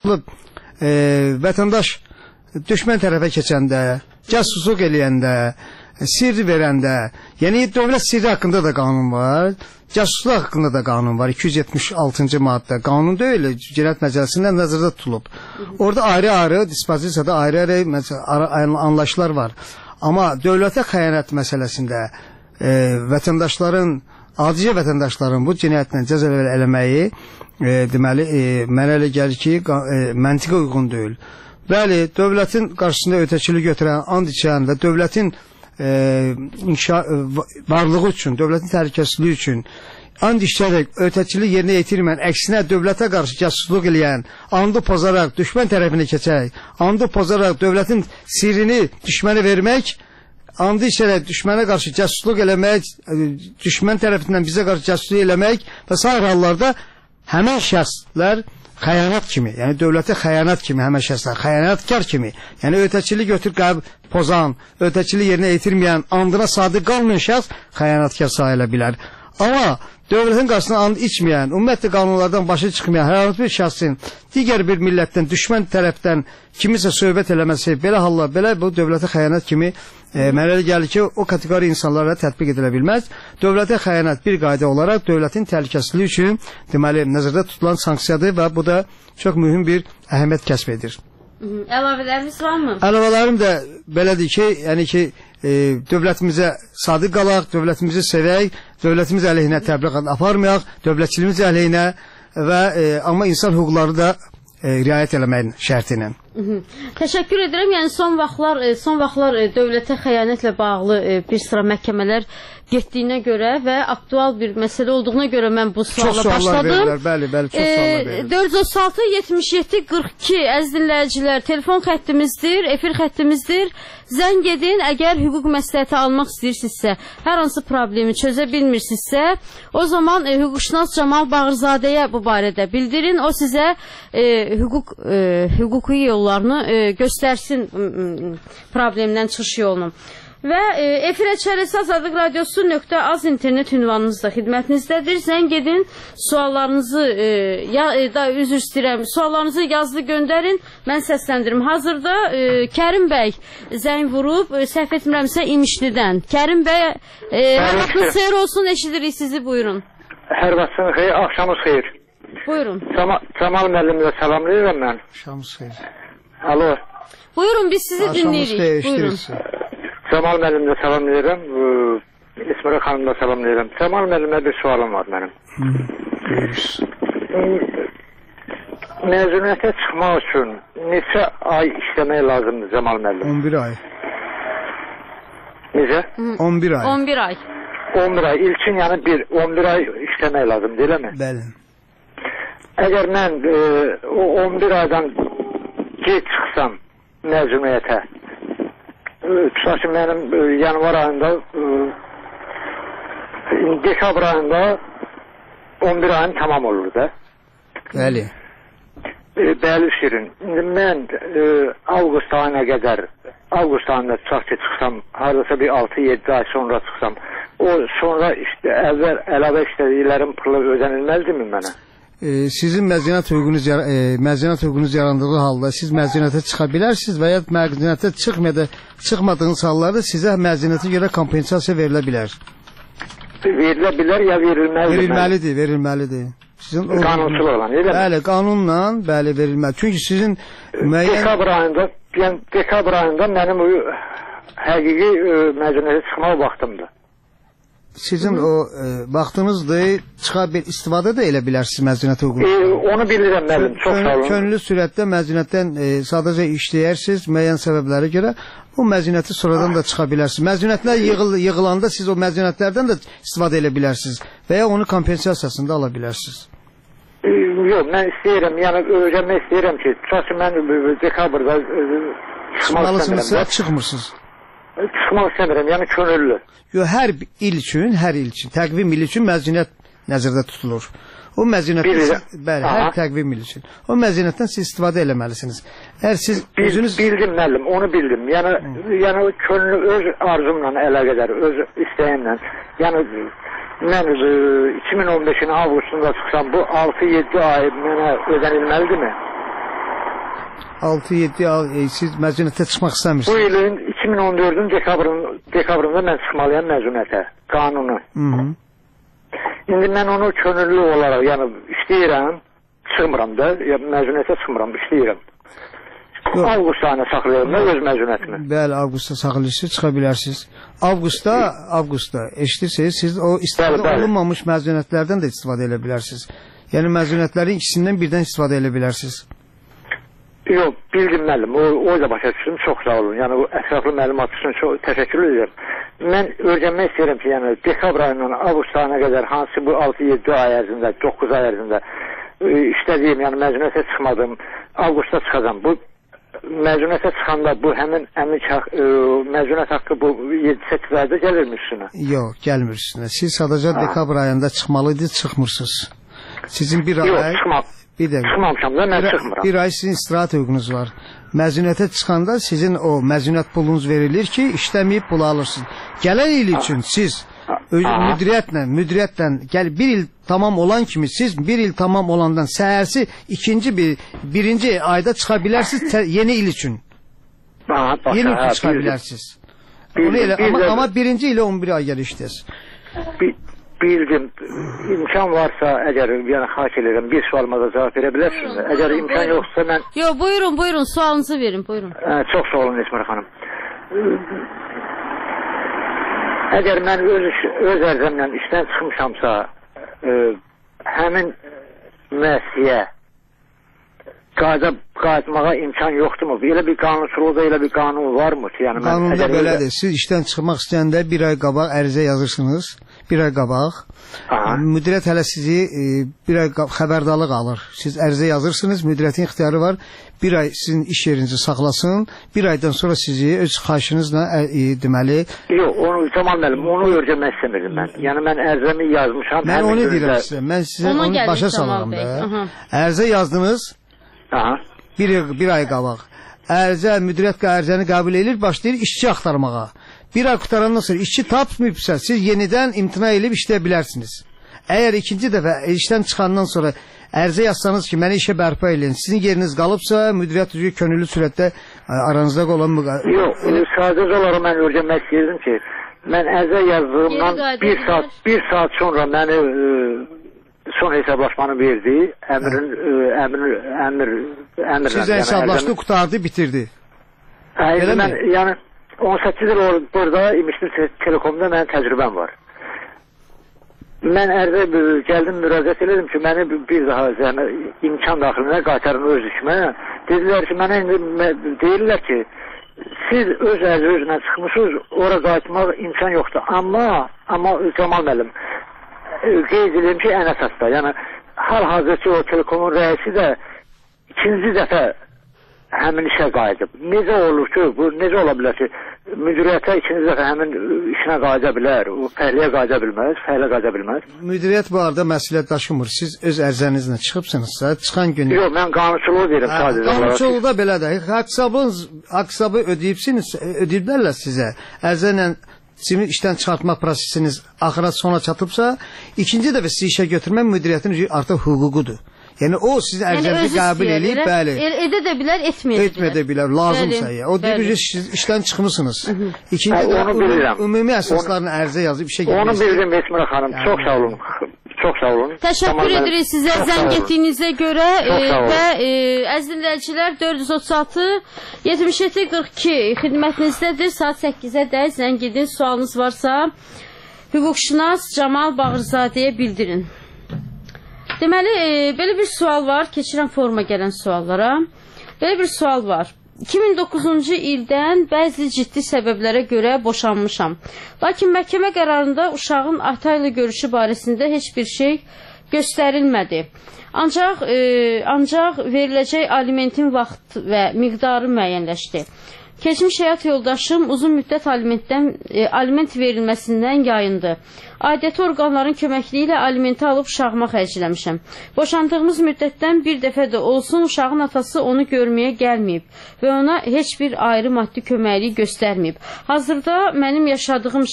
vətəndaş düşmən tərəfə keçəndə, casusluq eləyəndə, sirri verəndə, yəni dövlət sirri haqqında da qanun var, casusluq haqqında da qanun var, 276-cı maddə. Qanun deyil, Cinayət Məcəlləsindən nəzərdə tutulub. Orada ayrı-ayrı, dispozisiyada ayrı-ayrı anlayışlar var. Amma dövlətə xəyanət məsələsində vətəndaşların, adicə vətəndaşların bu cinayətlə cəza eləməyi, deməli, mənə elə gəlir ki, məntiqə uyğun deyil. Bəli, dövlətin qarşısında ötəkilik götürən, and içən və dövlətin varlığı üçün, dövlətin təhlükəsizliyi üçün and içərək ötəkilik yerinə yetirməyən, əksinə dövlətə qarşı casusluq eləyən, andı pozaraq düşmən tərəfinə keçərək, andı pozaraq dövlətin sirrini düşmənə vermək, andı içərək düşmənə qarşı casusluq eləmək, düşmən tərəfindən bizə qarşı casusluq eləmək və sair hallarda həmən şəxslər xəyanət kimi, yəni dövlətə xəyanət kimi, həmən şəxslər xəyanətkar kimi, yəni ötəkilik götür pozan, ötəkilik yerinə yetirməyən, andına sadiq qalmayan şəxs xəyanətkar sayıla bilər. Amma dövlətin qarşısına and içməyən, ümumiyyətlə qanunlardan başı çıxmayan hər hansı bir şəxsin digər bir millətdən, düşmən tərəfdən kimisə söhbət eləməsi, belə hallar, belə bu dövlətə xəyanət kimi mənə elə gəlir ki, o kateqori insanlara tətbiq edilə bilməz. Dövlətə xəyanət bir qayda olaraq dövlətin təhlükəsizliyi üçün deməli nəzərdə tutulan sanksiyadır və bu da çox mühüm bir əhəmiyyət kəsb edir. Əlavələriniz varmı? Əlavələrim də belədir ki, yəni ki, dövlətimizə sadiq qalaq, dövlətimizi sevək, dövlətimiz əleyhinə təbliğat aparmayaq, dövlətçiliyimiz əleyhinə və amma insan hüquqları da riayət eləməyin şərti ilə. Təşəkkür edirəm. Yəni son vaxtlar dövlətə xəyanətlə bağlı bir sıra məhkəmələr getdiyinə görə və aktual bir məsələ olduğuna görə mən bu suala başladım. Çox suallar verirlər, bəli, çox suallar verirlər. 436-77-42 əziz dinləyicilər, telefon xəttimizdir, efir xəttimizdir. Zəng edin, əgər hüquq məsləhəti almaq istəyirsinizsə, hər hansı problemi çözə bilmirsinizsə, o zaman hüquqşünas Camal Bağırzadəyə bu barədə bildirin. O sizə hüquqi yollarını göstərsin, problemdən çıxış yolunu. Və efirə çərəsi Azadlıq Radiosu.az internet ünvanınız da xidmətinizdədir. Zəng edin, suallarınızı, üzr istəyirəm, suallarınızı yazılı göndərin, mən səsləndirim. Hazırda Kərim bəy zəng vurub, səhv etmirəmsə İmişlidən. Kərim bəy, hər vaxtınız xeyir olsun, eşidirik sizi, buyurun. Hər vaxtınız xeyir, axşamınız xeyir. Buyurun. Camal müəllimlə salamlayıram mən. Axşamınız xeyir. Alo. Buyurun, biz sizi dinləyirik. Buyurun. Camal müəllimlə salamlayıram, İsmira xanımla salamlayıram. Camal müəllimlə bir sualım var mənim. Məzuniyyətə çıxmaq üçün neçə ay işləmək lazımdır Camal müəllim? 11 ay. Necə? 11 ay. 11 ay. 11 ay. İlkin yəni 11 ay işləmək lazımdır, elə mi? Bəli. Əgər mən o 11 aydan gec çıxsam məzuniyyətə, tutaq ki, mənim yanvar ayında, dekabr ayında 11 ayım tamam olur da. Bəli. Bəli, Şirin. İndi mən avqust ayına qədər, avqust ayında tutaq ki, çıxsam, haradasa bir 6-7 ay sonra çıxsam, o sonra əlavə işlədiklərim pılı ödənilməlidirmi mənə? Sizin məzuniyyət hüququnuz yarandığı halda siz məzuniyyətə çıxa bilərsiniz və ya məzuniyyətə çıxmadığınız hallarda sizə məzuniyyətə görə kompensasiya verilə bilər. Verilə bilər ya verilməlidir? Verilməlidir. Qanunsuz olan, elə mi? Bəli, qanunla verilməlidir. Çünki sizin dekabr ayında mənim həqiqi məzuniyyətə çıxmaq vaxtımdır. Sizin o vaxtınızdır, istifadə də elə bilərsiniz məzuniyyət hüququnu. Onu bilirəm müəllim, çox sağ olun. Könüllü sürətdə məzuniyyətdən sadəcə işləyərsiniz müəyyən səbəblərə görə, o məzuniyyəti sonradan da çıxa bilərsiniz. Məzuniyyətlər yığılanda siz o məzuniyyətlərdən də istifadə elə bilərsiniz və ya onu kompensasiyasını da ala bilərsiniz. Yox, mən istəyirəm, yəni öyrənmək istəyirəm ki, tutaq ki, mən dekabrda çıxmalısınızsa çıxmırsınız. Çıxmaq istəmirəm, yəni könüllü. Yox, hər il üçün, təqvim il üçün məzuniyyət nəzərdə tutulur. O məzuniyyətdən, bəli, hər təqvim il üçün. O məzuniyyətdən siz istifadə eləməlisiniz. Əgər siz özünüz... Bildim müəllim, onu bildim. Yəni könüllü öz arzumla əlaqədar, öz istəyimlə. Yəni mən 2015-in avqustunda çıxsam, bu 6-7 ay mənə ödənilməlidirmi? 6-7 ay siz məzuniyyətə çıxmaq Bu istəmirsiniz. ilin 2014-ün dekabrında mən çıxmalıyam məzuniyyətə, qanunu. İndi mən onu könüllü olaraq, yəni işləyirəm, çıxmıram da, məzuniyyətə çıxmıram, işləyirəm. Avqust ayına saxlayıram da öz məzuniyyətimi. Bəli, avqustda saxlayırsınız, çıxa bilərsiniz. Avqustda eşidirsiniz, siz o istifadə olunmamış məzuniyyətlərdən də istifadə edə bilərsiniz. Yəni məzuniyyətlərin ikisindən birdən istifadə edə bilərsiniz. Yox, bildim müəllim, o da başa düşdüm, çox sağ olun. Yəni o ətraflı məlumat üçün çox təşəkkür edirəm. Mən öyrənmək istəyirəm ki, yəni dekabr ayından avqust ayına qədər hansı bu 6-7 ay ərzində, 9 ay ərzində işlədiyim, yəni məzuniyyətə çıxmadım, avqustda çıxacam. Bu məzuniyyətə çıxanda bu həmin məzuniyyət haqqı bu 7-8 ayda gəlirmi üstünə? Yox, gəlmir üstünə. Siz sadəcə dekabr ayında çıxmalıydınız, çıxmırsınız. Sizin bir ay... Yox, çıxmamışam da, mən çıxmıram. Bir ay sizin istirahət hüququnuz var. Məzuniyyətə çıxanda sizin o məzuniyyət pulunuz verilir ki, işləməyib pulu alırsınız. Gələn il üçün siz müdiriyyətlə bir il tamam olan kimi siz bir il tamam olandan səhərsi birinci ayda çıxa bilərsiniz yeni il üçün. Yeni il üçün çıxa bilərsiniz. Ama birinci ile 11 ay gəlişdiniz. Bildim. İmkan varsa əgər, yəni xahiş edirəm, bir sualıma da cavab verə bilərsiniz. Əgər imkan yoxsa mən... Yox, buyurun, sualınızı verin, buyurun. Çox sağ olun Esmər xanım. Əgər mən öz ərzəmlə işdən çıxmışamsa, həmin müəssisəyə qayıtmağa imkan yoxdurmu? Elə bir qanunçuluqda elə bir qanun varmı ki? Yəni qanunda belədir. Siz işdən çıxmaq istəyəndə bir ay qabaq ərizə yazırsınız. Bir ay qabaq. Müdiriyyət hələ sizi bir ay xəbərdarlıq alır. Siz ərizə yazırsınız, müdiriyyətin ixtiyarı var. Bir ay sizin iş yerinizi saxlasın. Bir aydan sonra sizi öz xahişinizlə deməli... Yox, onu Camal müəllim, onu öyrənmək istəmirdim mən. Yəni mən ərizəmi yazmışam. Mən onu deyirəm sizə. Mən sizə onu başa salıram da. Ərizə yazdınız. Bir ay qabaq. Müdiriyyət ərizəni qəbul edir, başlayır işçi axtarmağa. Bir ay qutarandan sonra işçi tapmayıbsa, siz yenidən imtina edib işləyə bilərsiniz. Əgər ikinci dəfə işdən çıxandan sonra ərizə yazsanız ki, məni işə bərpa edin, sizin yeriniz qalıbsa, müdiriyyət üzrə könüllü sürətdə aranızda olan... Yox, sadəcə olaraq mən öyrənmək istəyirdim ki, mən ərizə yazdığımdan bir saat sonra məni son hesablaşmanı verdi, əmr... Siz hesablaşdı, qutardı, bitirdi. Yəni 18 il burada İmişli Telekomda mənim təcrübəm var. Mən ərizə gəldim, müraciət elədim ki, məni bir daha imkan daxilinə qaytarın öz işimə. Dedilər ki, mənə indi deyirlər ki, siz öz özünə çıxmışsınız, ora qayıtmaq imkan yoxdur. Amma Camal müəllim, qeyd edeyim ki, ən əsasda, yəni hal-hazırki o Telekomun rəisi də ikinci dəfə həmin işə qayıdıb. Necə olur ki, bu necə ola bilər ki, müdiriyyətə ikinci dəfə həmin işinə qayıda bilər, o fəhliyə qayıda bilməz. Müdiriyyət bu arada məsuliyyət daşımır. Siz öz ərzənizlə çıxıbsınızsa, çıxan günü... Yox, mən qanuçuluğu deyirəm sadəcə. Qanuçuluqda belədir. Haqsabı ödəyiblərlə sizə. Ərzənlə sizin işdən çıxartmaq prosesiniz axıra sona çatıbsa, ikinci dəfə sizi işə götürmək müdiriyyətin artıq hüququdur. Yəni o sizin ərzənizi qəbul edib, bəli. Edə də bilər, etməyə də bilər, lazımsa. O deyir, siz işdən çıxmısınız. İkinci də ümumi əsaslarını ərzə yazıb işə gəlmək. Onu bildim Esmər xanım, çox sağ olun. Çox sağ olun. Təşəkkür edirik sizə zəng etdiyinizə görə və əziz dinləyicilər 436-77-42 xidmətinizdədir. Saat 8-ə də zəng edin. Sualınız varsa hüquqşünas Camal Bağırzadəyə bildirin. Deməli, belə bir sual var. Keçirəm foruma gələn suallara. Belə bir sual var. 2009-cu ildən bəzi ciddi səbəblərə görə boşanmışam. Lakin məhkəmə qərarında uşağın ata ilə görüşü barəsində heç bir şey göstərilmədi. Ancaq veriləcək alimentin vaxt və miqdarı müəyyənləşdi. Keçmiş həyat yoldaşım uzun müddət aliment verilməsindən yayındı. Aidiyyəti orqanların köməkliyi ilə alimenti alıb uşağıma xərcləmişəm. Boşandığımız müddətdən bir dəfə də olsun uşağın atası onu görməyə gəlməyib və ona heç bir ayrı maddi köməkliyi göstərməyib. Hazırda mənim yaşadığım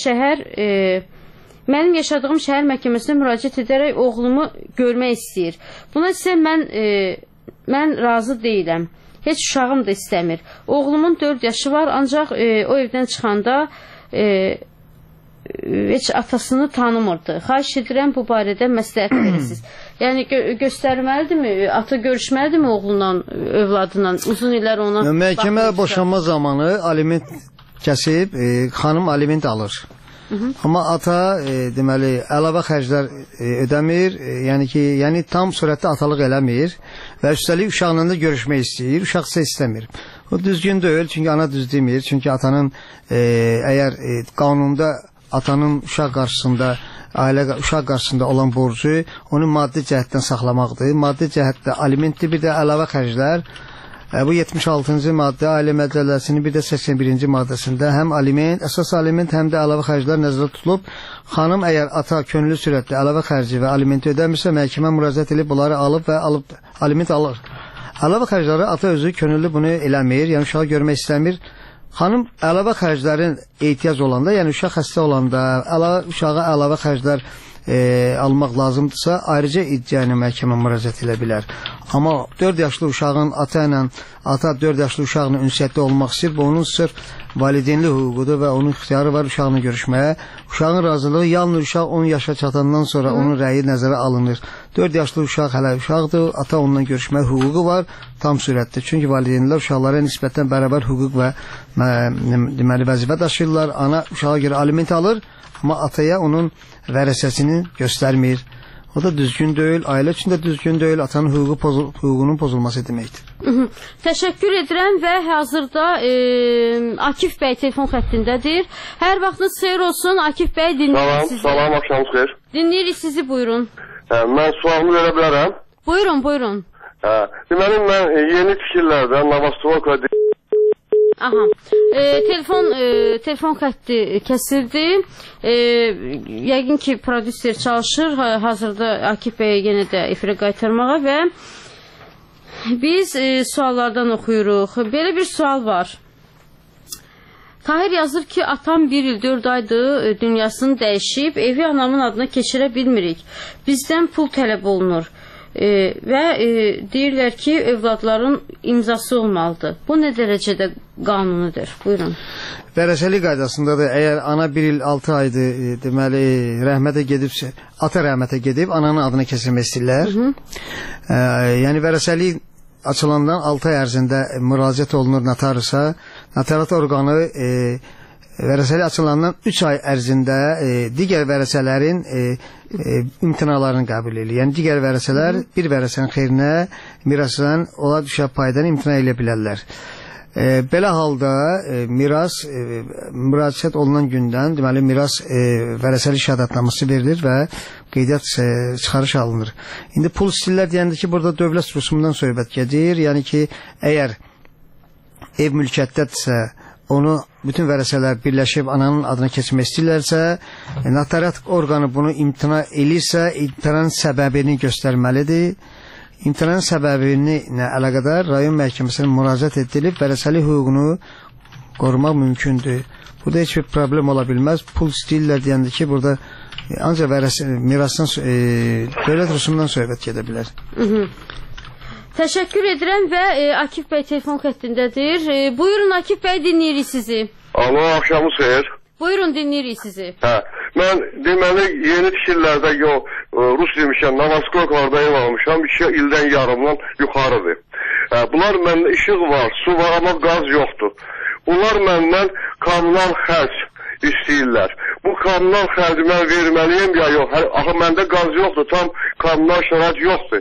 şəhər məhkəməsinə müraciət edərək oğlumu görmək istəyir. Buna isə mən razı deyiləm. Heç uşağım da istəmir. Oğlumun 4 yaşı var, ancaq o evdən çıxanda heç atasını tanımırdı. Xahiş edirəm bu barədə məsləhət verirsiniz. Yəni göstərməlidirmi, ata görüşməlidirmi oğlunla, övladla, uzun illər ona məhkəmə boşanma zamanı aliment kəsib, xanım aliment alır. Amma ata deməli əlavə xərclər ödəmir, yəni tam surətdə atalıq eləmir və üstəlik uşaqla da görüşmək istəyir, uşaq isə istəmir. O düzgün deyil, çünki ana düz demir, çünki atanın əgər qanunda atanın uşaq qarşısında, uşaq qarşısında olan borcu onu maddi cəhətdən saxlamaqdır. Maddi cəhətdə alimentdir, bir də əlavə xərclər. Bu 76-cı maddə Ailə Məcəlləsinin bir də 81-ci maddəsində həm aliment, əsas aliment, həm də əlavə xərclər nəzərdə tutulub. Xanım əgər ata könüllü surətdə əlavə xərci və alimenti ödəmirsə, məhkəmə müraciət edib bunları alıb və aliment alır. Əlavə xərcləri ata özü könüllü bunu eləmir, yəni uşağı görmək istəmir. Xanım əlavə xərclərin ehtiyac olanda, yəni uşaq xəstə olanda, uşağa əlavə xərclər almaq lazımdırsa, ayrıca iddia ilə məhkəmə müraciət edə bilər. Amma 4 yaşlı uşağın ata 4 yaşlı uşaqla ünsiyyətdə olmaq istəyir, bu onun sırf valideynli hüququdur və onun ixtiyarı var uşaqla görüşməyə. Uşağın razılığı yalnız uşaq 10 yaşa çatandan sonra onun rəyi nəzərə alınır. 4 yaşlı uşaq hələ uşaqdır, ata onunla görüşməyə hüququ var tam surətdə. Çünki valideynlər uşaqlara nisbətən bərabər hüquq və deməli vəzifə daşıyırlar. Ana uşağa görə aliment alır, amma ataya onun vərəsəsini göstərmir. O da düzgün deyil, ailə üçün də düzgün deyil, atanın hüququnun pozulması deməkdir. Təşəkkür edirəm və hazırda Akif bəy telefon xəttindədir. Hər vaxtınız xeyir olsun, Akif bəy dinləyirik sizi. Salam, axşamınız xeyir. Dinləyirik sizi, buyurun. Mən sualımı verə bilərəm? Buyurun. Deməli, mən yeni tikirlərdə Navastroka Aha. Telefon xətti kəsildi. Yəqin ki, prodüser çalışır hazırda Akif bəyə yenə də efirə qaytarmağa və biz suallardan oxuyuruq. Belə bir sual var. Tahir yazır ki, atam 1 il 4 aydır dünyasını dəyişib, evi anamın adına keçirə bilmirik. Bizdən pul tələb olunur. Və deyirlər ki, övladların imzası olmalıdır. Bu nə dərəcədə qanunudur? Buyurun. Vərəsəlik qaydasındadır. Əgər ana 1 il 6 aydır, deməli, rəhmətə gedibsə, ata rəhmətə gedib, ananın adına keçirmək istəyirlər. Yəni, vərəsəlik açılandan 6 ay ərzində müraciət olunur notariusa. Notariat orqanı vərəsəlik açılandan 3 ay ərzində digər vərəsələrin imtinalarını qəbul edir. Yəni, digər vərəsələr bir vərəsənin xeyrinə mirasdan ola düşə paydan imtina edə bilərlər. Belə halda miras müraciət olunan gündən, deməli, miras vərəsəlik şəhadətnaməsi verilir və qeydiyyat çıxarış alınır. İndi pul istəyirlər deyəndə ki, burada dövlət rüsumundan söhbət gedir. Yəni ki, əgər ev mülkiyyətdədirsə, onu bütün vərəsələr birləşib ananın adına keçmək istəyirlərsə, notariat orqanı bunu imtina elirsə, imtinanın səbəbini göstərməlidir. İmtinanın səbəbini əlaqədar rayon məhkəməsinə müraciət edilib, vərəsəlik hüququnu qorumaq mümkündür. Burada heç bir problem ola bilməz. Pul istəyirlər deyəndə ki, burada ancaq mirasdan, dövlət rüsumundan söhbət gedə bilər. Təşəkkür edirəm və Akif bəy telefon xəttindədir. Buyurun Akif bəy, dinləyirik sizi. Alo, axşamınız xeyir. Buyurun, dinləyirik sizi. Mən deməli yeni tikirlərdə Rus demişəm, Navaskoklarda ev almışam, 2 ildən yarımdan yuxarıdır. Bunlar məndə işıq var, su var, amma qaz yoxdur. Bunlar məndən kommunal xərc istəyirlər. Bu kommunal xərci mən verməliyim ya yox? Axı məndə qaz yoxdur, tam kommunal şərait yoxdur.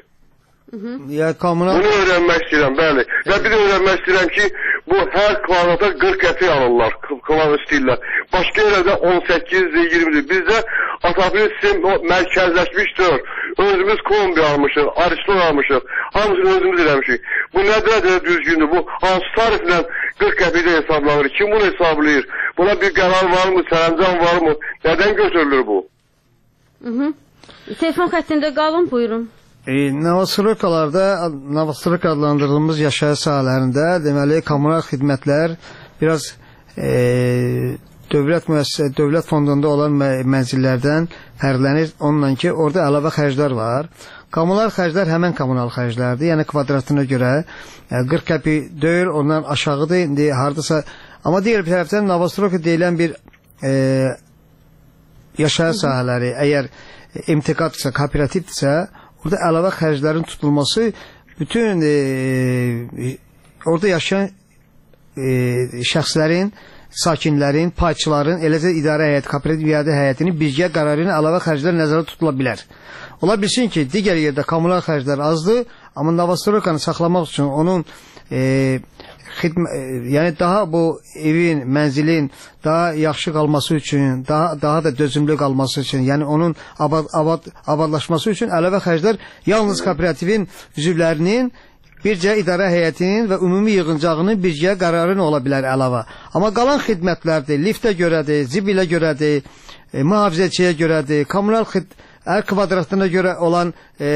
Bunu öyrənmək istəyirəm, bəli. Və bir də öyrənmək istəyirəm ki, bu hər kvadrata 40 qəpik alırlar, kvadrat istəyirlər. Başqa yerdə 18-dir, 20-dir. Bizdə avtomobil sistem mərkəzləşmişdir. Özümüz kombi almışıq, Ariston almışıq. Hamısını özümüz eləmişik. Bu nə dərəcədə düzgündür? Bu hansı tariflə 40 qəpikdə hesablanır? Kim bunu hesablayır? Buna bir qərar varmı, sərəncam varmı? Nədən götürülür bu? Telefon xəttində qalın, buyurun. Navastroka adlandırdığımız yaşayış sahələrində deməli kommunal xidmətlər biraz dövlət fondunda olan mənzillərdən fərqlənir. Onunla ki, orada əlavə xərclər var. Kommunal xərclər həmən kommunal xərclərdir. Yəni kvadratına görə 40 qəpik deyil, ondan aşağıdır. İndi hardasa, amma digər bir tərəfdən Novostroyka deyilən bir yaşayış sahələri, əgər MTK-dırsa, kooperativdirsə, orada əlavə xərclərin tutulması bütün orada yaşayan şəxslərin, sakinlərin, payçıların, eləcə idarə həyəti, kooperativ idarə həyətinin birgə qərarının əlavə xərclər nəzərdə tutula bilər. Ola bilsin ki, digər yerdə kommunal xərclər azdır, amma Novostroykanı saxlamaq üçün onun yəni daha bu evin, mənzilin daha yaxşı qalması üçün, daha da dözümlü qalması üçün, yəni onun abadlaşması üçün əlavə xərclər yalnız kooperativin üzvlərinin, bircə idarə həyətinin və ümumi yığıncağının birgə qərarın ola bilər əlavə. Amma qalan xidmətlərdir, liftə görədir, zibilə görədir, mühafizəçiyə görədir, kommunal hər kvadratına görə olan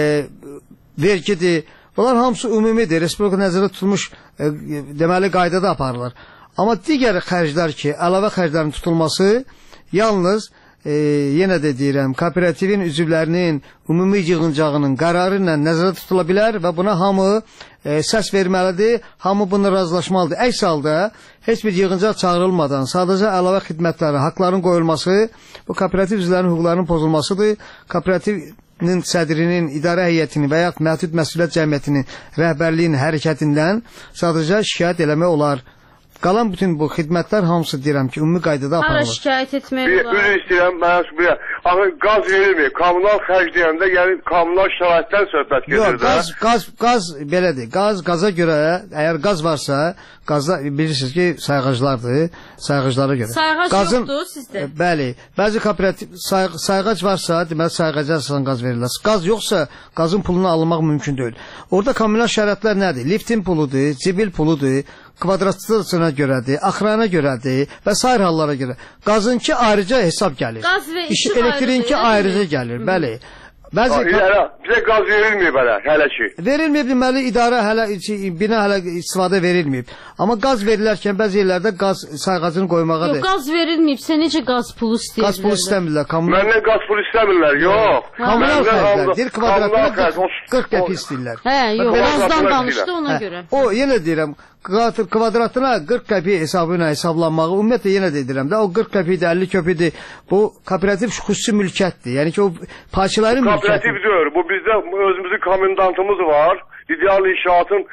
vergidir. Bunlar hamısı ümumidir, Respublika nəzərdə tutulmuş deməli qaydada aparılır. Amma digər xərclər ki, əlavə xərclərin tutulması yalnız yenə də deyirəm, kooperativin üzvlərinin ümumi yığıncağının qərarı ilə nəzərdə tutula bilər və buna hamı səs verməlidir, hamı bunu razılaşmalıdır. Əks halda heç bir yığıncaq çağırılmadan sadəcə əlavə xidmətləri, haqların qoyulması bu kooperativ üzvlərinin hüquqlarının pozulmasıdır. Kooperativin sədrinin, idarə heyətinin və ya məhdud məsuliyyət cəmiyyətinin rəhbərliyin hərəkətindən sadəcə şikayət eləmək olar. Qalan bütün bu xidmətlər hamısı deyirəm ki, ümumi qaydada aparılır. Hara şikayət etmək olar? Bir istəyirəm, mənə axı qaz verilməyib. Kommunal xərc deyəndə, yəni kommunal şəraitdən söhbət gedir də. Yox, qaz belədir. Qaza görə, əgər qaz varsa, qazda bilirsiniz ki, sayğaclardır, sayğaclara görə. Sayğac yoxdur sizdə? Bəli, bəzi kooperativ sayğac varsa, deməli sayğaca əsasən qaz verirlər. Qaz yoxsa, qazın pulunu alınmaq mümkün deyil. Orada kommunal şəraitlər nədir? Liftin puludur, zibil puludur, kvadratına görədir, axırana görədir və s. hallara görə. Qazınki ayrıca hesab gəlir. Qaz və işıq elektriğinki ayrıca gəlir, bəli. Bizə qaz verilməyib hələ ki. Verilməyib, deməli idarə hələ, bina hələ istifadə verilməyib. Amma qaz verilərkən bəzi yerlərdə qaz sayğacını qoymağadır. Yox, qaz verilməyibsə necə qaz pulu istəyirlər? Qaz pulu istəmirlər. Məndən qaz pulu istəmirlər, yox. Kommunal xərclər, bir kvadratına 40 qəpik istəyirlər. Hə, yox, qazdan danışdı ona görə. O, yenə deyirəm, kvadratına 40 qəpik hesabı ilə hesablanmağı, ümumiyyətlə yenə deyirəm də, o 40 qəpikdir, 50 qəpikdir, bu kooperativ xüsusi mülkiyyətdir. Yəni ki, o parçaların mülkiyyətidir. Kooperativ deyir, bu bizdə özümüzün komendantımız var, ideal inşaatın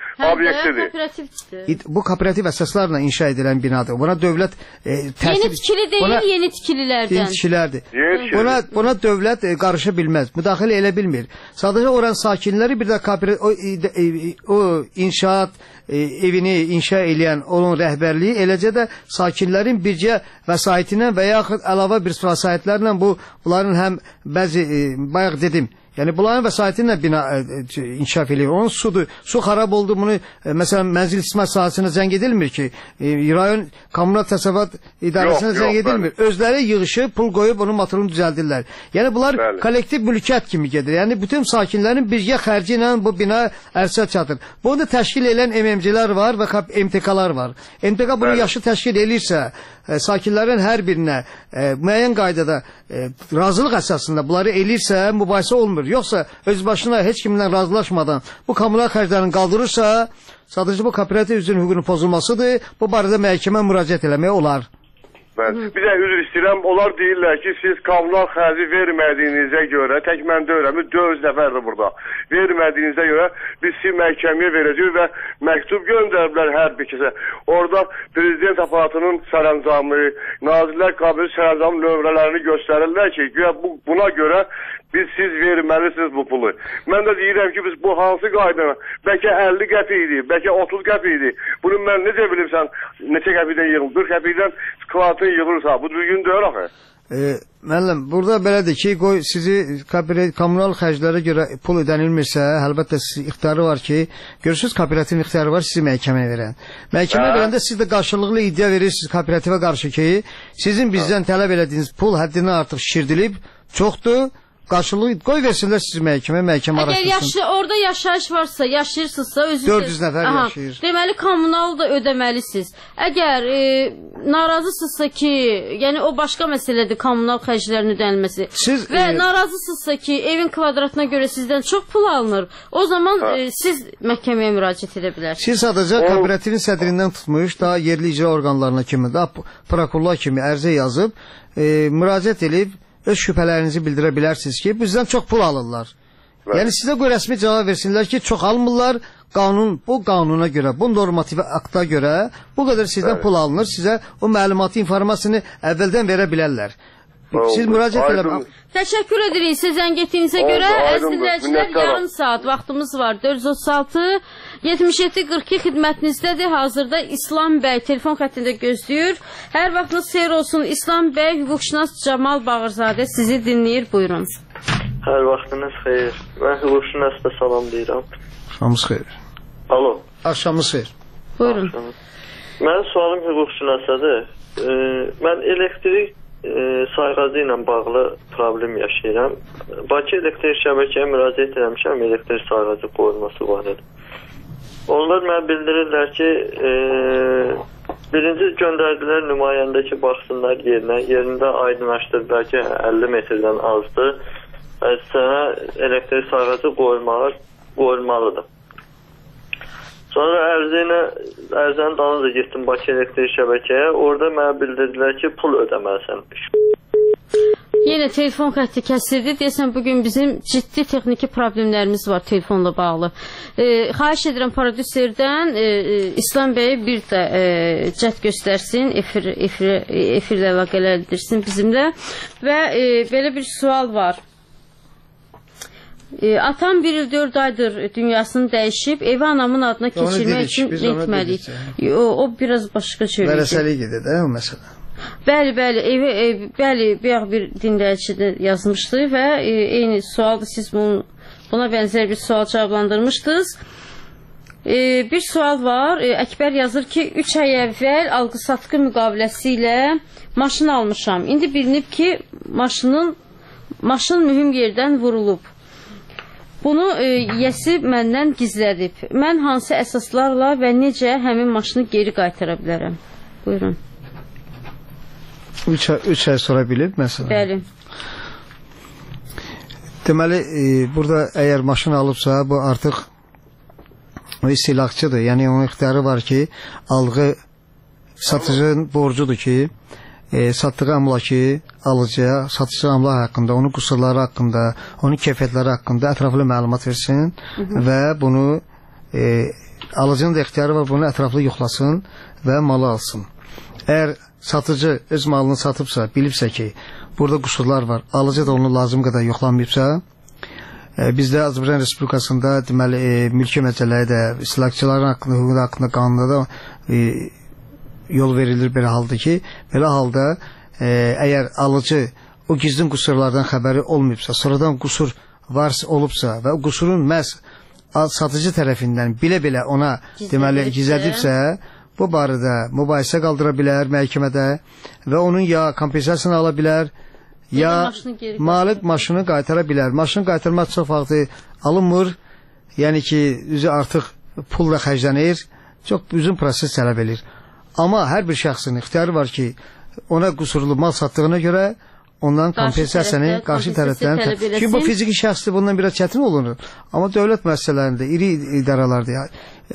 obyektidir. Bu kooperativ əsaslarla inşa edilən binadır. Buna dövlət yeni tikili deyil, yeni tikililərdən. Yeni tikililərdir. Buna dövlət qarışa bilməz, müdaxilə elə bilmir. Sadəcə oranın sakinləri bir də o inşaat evini inşa edən onun rəhbərliyi, eləcə də sakinlərin bircə vəsaitindən və yaxud əlavə bir vəsaitlərlə bunların həm bəzi, bayaq dedim, yəni bunların vəsaitilə bina inkişaf edir. Onun sudur, su xarab oldu, bunu məsələn mənzil istismar sahəsinə zəng edilmir ki, rayon kommunal təsərrüfat idarəsinə zəng edilmir. Özləri yığışıb, pul qoyub onun motorunu düzəldirlər. Yəni bunlar kollektiv mülkiyyət kimi gedir. Yəni bütün sakinlərin birgə xərci ilə bu bina ərsə çatır. Bunu da təşkil edən MMC-lər var və MTK-lar var. MTK bunu yaxşı təşkil edirsə, sakinlərin hər birinə müəyyən qaydada razılıq əsasında bunları elirsə, mübahisə olmur. Yoxsa öz başına heç kimlə razılaşmadan bu kommunal xərclərini qaldırırsa, sadəcə bu kooperativ üzvünün hüququnun pozulmasıdır. Bu barədə məhkəmə müraciət eləmək olar. Bir də üzr istəyirəm, onlar deyirlər ki, siz kommunal xərci vermədiyinizə görə, tək mən deyirəm, 400 nəfərdir burada, vermədiyinizə görə biz sizi məhkəməyə verəcəyik və məktub göndəriblər hər bir kəsə. Orada prezident aparatının sərəncamı, Nazirlər Kabineti sərəncamı nömrələrini göstərirlər ki, buna görə siz verməlisiniz bu pulu. Mən də deyirəm ki, biz bu hansı qaydana, bəlkə 50 qəpik idi, bəlkə 30 qəpik idi. Bunu mən necə bilirsən, neçə qəpikdən yığılır, 40 qəpikdən kvadratın yığılırsa, bu düzgün deyil axı. Müəllim, burada belədir ki, qoy sizi kommunal xərclərə görə pul ödənilmirsə, əlbəttə siz ixtiyarı var ki, görürsünüz kooperativin ixtiyarı var sizi məhkəməyə verən. Məhkəməyə verəndə siz də qarşılıqlı iddia verirsiniz kooperativə qarşı ki, sizin bizdən tələb elədiyiniz pul həddindən artıq şişirdilib, çoxdur. qarşılıq qoy versinlər sizi məhkəmə Əgər araşdırsın. orada yaşayış varsa, yaşayırsınızsa özünüz 400 nəfər yaşayır. Deməli kommunal da ödəməlisiniz. Əgər narazısınızsa ki, yəni o başqa məsələdir, kommunal xərclərin ödənilməsi. Və narazısınızsa ki, evin kvadratına görə sizdən çox pul alınır, o zaman siz məhkəməyə müraciət edə bilərsiniz. Siz sadəcə kooperativin sədrindən tutmuş, daha yerli icra orqanlarına kimi, daha prokurorlar kimi ərizə yazıb, müraciət edib öz şübhələrinizi bildirə bilərsiniz ki, bizdən çox pul alırlar. Yəni sizə qoy rəsmi cavab versinlər ki, çox almırlar, bu qanuna görə, bu normativ akta görə bu qədər sizdən pul alınır, sizə o məlumatı, informasiyonu əvvəldən verə bilərlər. Siz müraciət edin. Təşəkkür edirik sizə zəng etdiyinizə görə. Əziz dinləyicilər, yarım saat vaxtımız var. 436 77 42 xidmətinizdədir. Hazırda İslam bəy telefon xəttində gözləyir. Hər vaxtınız xeyir olsun. İslam bəy, hüquqşünas Camal Bağırzadə sizi dinləyir. Buyurun. Hər vaxtınız xeyir. Mən hüquqşünasda salamlayıram. Axşamınız xeyir. Alo. Axşamınız xeyir. Buyurun. Mənim sualım hüquqşünasadır. Mən elektrik sayğacı ilə bağlı problem yaşayıram. Bakı elektrik şəbəkəyə müraciət etmişəm, elektrik sayğacı qoyulması barədə. Onlar mənə bildirirlər ki, birinci göndərdilər nümayəndə ki, baxsınlar yerində aydınlaşdırdılar ki, 50 metrdən azdır. Sənə elektrik sayğacı qoyulmalıdır. Sonra ərzənin dalınca getdim Bakı elektrik şəbəkəyə. Orada mənə bildirdilər ki, pul ödəməlisən. Yenə telefon xətti kəsildi. Deyəsən, bugün bizim ciddi texniki problemlərimiz var telefonla bağlı. Xahiş edirəm prodüserdən İslam bəyi bir də cəhd göstərsin, efirlə əlaqələndirsin bizimlə. Və belə bir sual var. Atam 1 il 4 aydır dünyasını dəyişib, evi anamın adına keçirmək üçün nə etməliyik? O biraz başqa söyləyəcək. Vərəsəlik gedir də o məsələ. Bəli, bayaq bir dinləyici yazmışdı və eyni sualdır, siz buna bənzər bir sual cavablandırmışdınız. Bir sual var, Əkbər yazır ki, 3 ay əvvəl alqı-satqı müqaviləsi ilə maşın almışam. İndi bilinib ki, maşın mühüm yerdən vurulub. Bunu yəsi məndən gizlədib. Mən hansı əsaslarla və necə həmin maşını geri qaytara bilərəm? Buyurun. 3 ay sonra bilib məsələn. Bəli. Deməli, burada əgər maşın alıbsa, bu artıq o istihlakçıdır. Yəni, onun ixtiyarı var ki, alğı satıcının borcudur ki, satdığı əmlakı alıcıya, satıcı əmlak haqqında, onun qüsurları haqqında, onun keyfiyyətləri haqqında ətraflı məlumat versin və bunu alıcının da ixtiyarı var, bunu ətraflı yoxlasın və malı alsın. Əgər satıcı öz malını satıbsa, bilibsə ki, burada qüsurlar var, alıcı da onu lazım qədər yoxlanmayıbsa, bizdə Azərbaycan Respublikasında deməli, mülki məcəlləri də, istihlakçıların haqqında qanunda da yol verilir belə halda ki, belə halda əgər alıcı o gizlin qüsurlardan xəbəri olmayıbsa, sonradan qüsur olubsa və o qüsurun məhz satıcı tərəfindən bilə-bilə ona deməli gizlədibsə, bu barədə mübahisə qaldıra bilər məhkəmədə və onun ya kompensasiyasını ala bilər, ya malik maşını qaytara bilər. Maşını qaytarmaq çox vaxtı alınmır, yəni ki, üzü artıq pulla xərclənir, çox uzun proses tələb edir. Amma hər bir şəxsin ixtiyarı var ki, ona qüsurlu mal satdığına görə ondan kompensasiyanı qarşı tərəfdən tələb edir. Çünki bu fiziki şəxsdir, bundan biraz çətin olunur. Amma dövlət müəssisələrində, iri idarələrdə,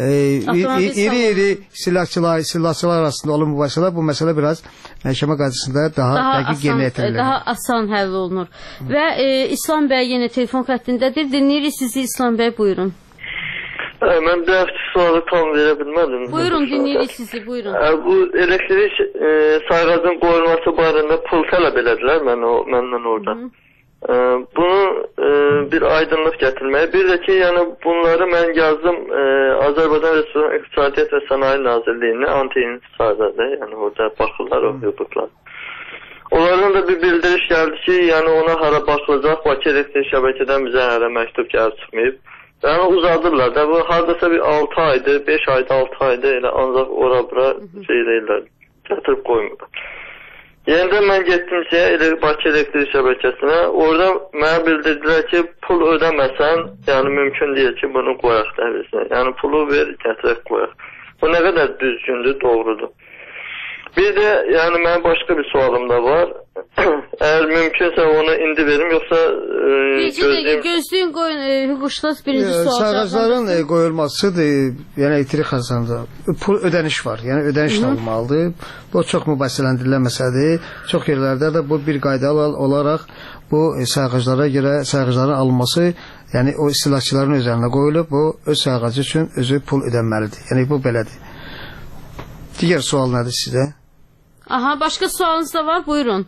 iri silahçılar arasında olan mübahisələr, bu məsələ biraz məhkəmə qarşısında daha dəqiq yerinə yetirilir. Daha asan həll olunur. Və İslam bəy yenə telefon xəttindədir. Dinləyirik sizi İslam bəy, buyurun. Mən bir hafta sualı tam verə bilmədim. Buyurun, dinləyirik sizi, buyurun. Bu elektrik sayğacın qoyulması barədə pul tələb elədilər məndən orada. Bunu bir aydınlıq gətirməyə. Bir də ki, yəni bunları mən yazdım Azərbaycan Respublikası İqtisadiyyat və Sənaye Nazirliyinə, anti-intisarda, yəni orada baxırlar o hüquqlar. Onlardan da bir bildiriş gəldi ki, yəni ona hara baxılacaq, Bakı elektrik şəbəkədən bizə hələ məktub gəlib çıxmayıb. Yəni uzadırlar da, bu haradasa bir 6 aydır, 5 aydır, 6 aydır, elə ancaq ora-bura şey deyirlər, gətirib qoymurlar. Yenidən mən getdim Bakı elektrik şəbəkəsinə. Orada mənə bildirdilər ki, pul ödəməsən, yəni mümkün deyil ki, bunu qoyaq dəhlizinə. Yəni pulu ver, gətirək qoyaq. Bu nə qədər düzgündür, doğrudur. Bir də, yəni mənim başqa bir sualım da var. Əgər mümkünsə onu indi verim, yoxsa gözlüyün qoyun, hüquqşünas birinci sual. Sağacların qoyulmasıdır, yəni elektrik xəstəsində pul ödəniş var, yəni ödənişlə olmalıdır. Bu çox mübahisələndirilən məsələdir. Çox yerlərdə də bu bir qayda olaraq bu sayğaclara görə sayğacların alınması, yəni o istehlakçıların üzərinə qoyulub, bu öz sayğacı üçün özü pul ödənməlidir. Yəni bu belədir. Digər sual nədir sizə? Aha, başqa sualınız da var, buyurun.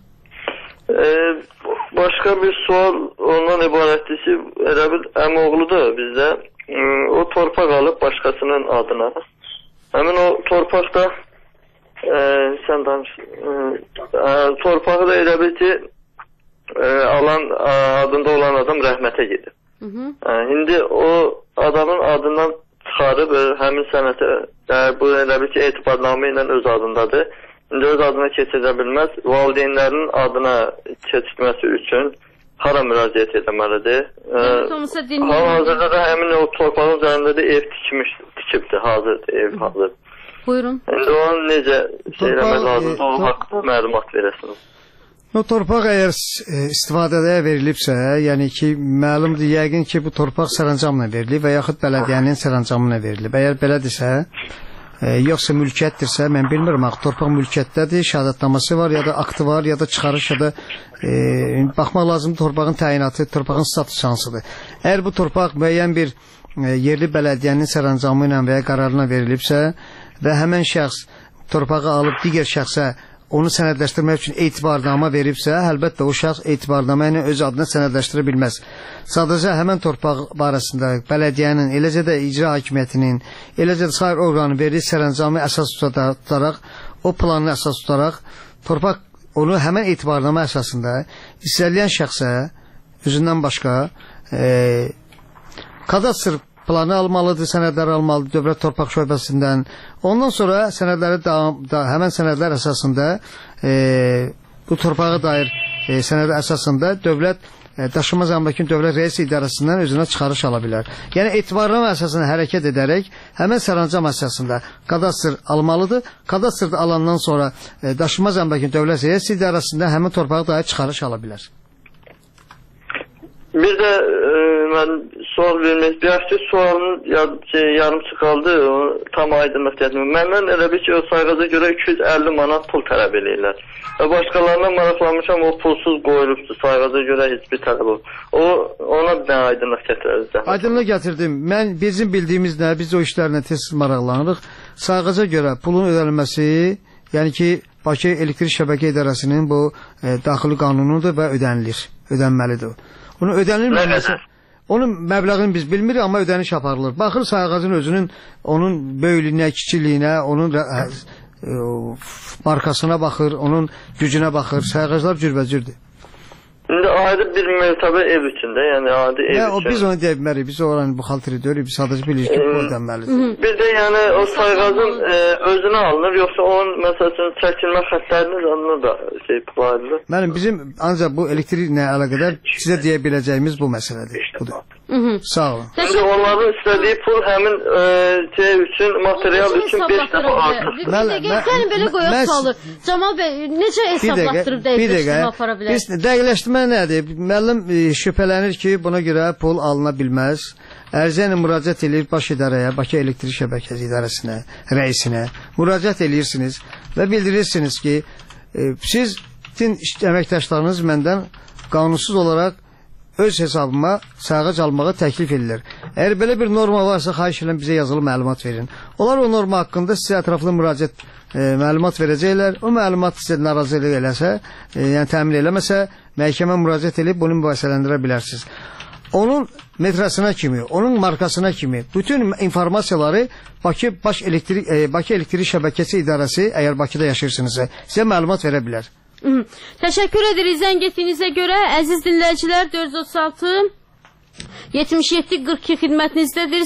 Başqa bir sual ondan ibarətdir ki, elə bir əmoğludur bizdə. O torpaq alıb başqasının adına. Həmin o torpaqda sən danış. Torpağı da elə bir ki, adında olan adam rəhmətə gedib. İndi o adamın adından çıxarıb həmin sənətə, bu elə bir ki, etibarnamə ilə öz adındadır. İndi öz adına keçirə bilməz. Valideynlərin adına keçirməsi üçün hara müraciət etməlidir? Hal-hazırda da həmin o torpağın üzərində də ev tikibdir, hazırdır, ev hazır. Buyurun. İndi onu necə eləmək lazımdır, o haqqında məlumat verəsiniz. O torpaq əgər istifadəyə verilibsə, yəni ki, məlumdur, yəqin ki, bu torpaq sərəncamla verilib və yaxud bələdiyyənin sərəncamına verilib. Əgər belədirsə, yoxsa mülkiyyətdirsə, mən bilmirəm, torpaq mülkiyyətdədir, şəhadətnaması var, ya da aktı var, ya da çıxarış, ya da baxmaq lazımdır torpağın təyinatı, torpağın status hansıdır. Əgər bu torpaq müəyyən bir yerli bələdiyyənin sərəncamı ilə və ya qərarına verilibsə və həmən şəxs torpağı alıb digər şəxsə onu sənədləşdirmək üçün etibarnamə veribsə, əlbəttə o şəxs etibarnamə ilə öz adına sənədləşdirə bilməz. Sadəcə həmən torpaq barəsində bələdiyyənin, eləcə də icra hakimiyyətinin, eləcə də sair orqanın verdiyi sərəncamı əsas tutaraq, o planını əsas tutaraq, torpaq onu həmən etibarnamə əsasında istənilən şəxsə özündən başqa kadastr planı almalıdır, sənədləri almalıdır Dövlət Torpaq Şöbəsindən. Ondan sonra sənədləri həmən sənədlər əsasında bu torpağa dair sənədə əsasında Dövlət Daşınmaz Əmlakın Dövlət Rəis İdarəsindən özünə çıxarış ala bilər. Yəni etibarnamə əsasına hərəkət edərək həmən sərəncam əsasında kadastr almalıdır. Kadastrda alandan sonra Daşınmaz Əmlakın Dövlət Rəis İdarəsində həmən torpağa dair çıxarış ala bilər. Bir də mən sual vermək, bir sualın yarımçı qaldı, tam aydınlıq etməyim. Məndən elə bir ki, o sayğaca görə 250 manat pul tələb eləyirlər. Və başqalarına maraqlanmışam, o pulsuz qoyulubdur, sayğaca görə heç bir tələb olub. Ona nə aydınlıq gətirərizdə? Aydınlıq gətirdim. Bizim bildiyimiz nə, biz o işlərlə tez maraqlanırıq. Sayğaca görə pulun ödənilməsi, yəni ki, Bakı Elektrik Şəbəkə İdarəsinin bu daxili qanunudur və ödənməlidir. Onun ödənilməməsi, onun məbləğini biz bilmirik, amma ödəniş aparılır. Baxır sayğacın özünün, onun böyüklüyünə, kiçiliyinə, onun markasına baxır, onun gücünə baxır. Sayğaclar cürbəcürdür. İndi ayrı bir mərtəbə ev üçündə, yəni adi ev üçün. Biz onu deyə bilmərik, biz oranı buxalteri deyirik, biz sadəcə bilirik ki, bu ödənməlidir. Bir də yəni o sayğacın özünə alınır, yoxsa onun məsəl üçün çəkilmə xətlərinin adına da pul ayrılır? Bizim ancaq bu elektriklə əlaqədar sizə deyə biləcəyimiz bu məsələdir. Budur. Sağ olun. İndi onların istədiyi pul həmin üçün, material üçün 5 dəfə artır. Gəlin belə qoyaq sualı. Camal bəy, necə hesablatdırıb dəqiqləşdirmə apara bilər? Dəqiqləşdirmə nədir? Müəllim şübhələnir ki, buna görə pul alına bilməz. Ərizə ilə müraciət edir baş idarəyə, Bakı Elektrik Şəbəkəsi İdarəsinə, rəisinə müraciət edirsiniz və bildirirsiniz ki, sizin əməkdaşlarınız məndən qanunsuz olaraq öz hesabıma sayğac almağa təklif edilir. Əgər belə bir norma varsa, xahiş edirəm bizə yazılı məlumat verin. Onlar o norma haqqında sizə ətraflı müraciət məlumat verəcəklər. O məlumat sizə narazılıq eləsə, yəni təmin eləməsə, məhkəmə müraciət edib bunu mübahisələndirə bilərsiniz. Onun metrasına kimi, onun markasına kimi bütün informasiyaları Bakı Elektrik Şəbəkəsi İdarəsi, əgər Bakıda yaşayırsınızsa, sizə məlumat verə bilər. Təşəkkür edirik zəng etdiyinizə görə. Əziz dinləyicilər, 436 77-42 xidmətinizdədir.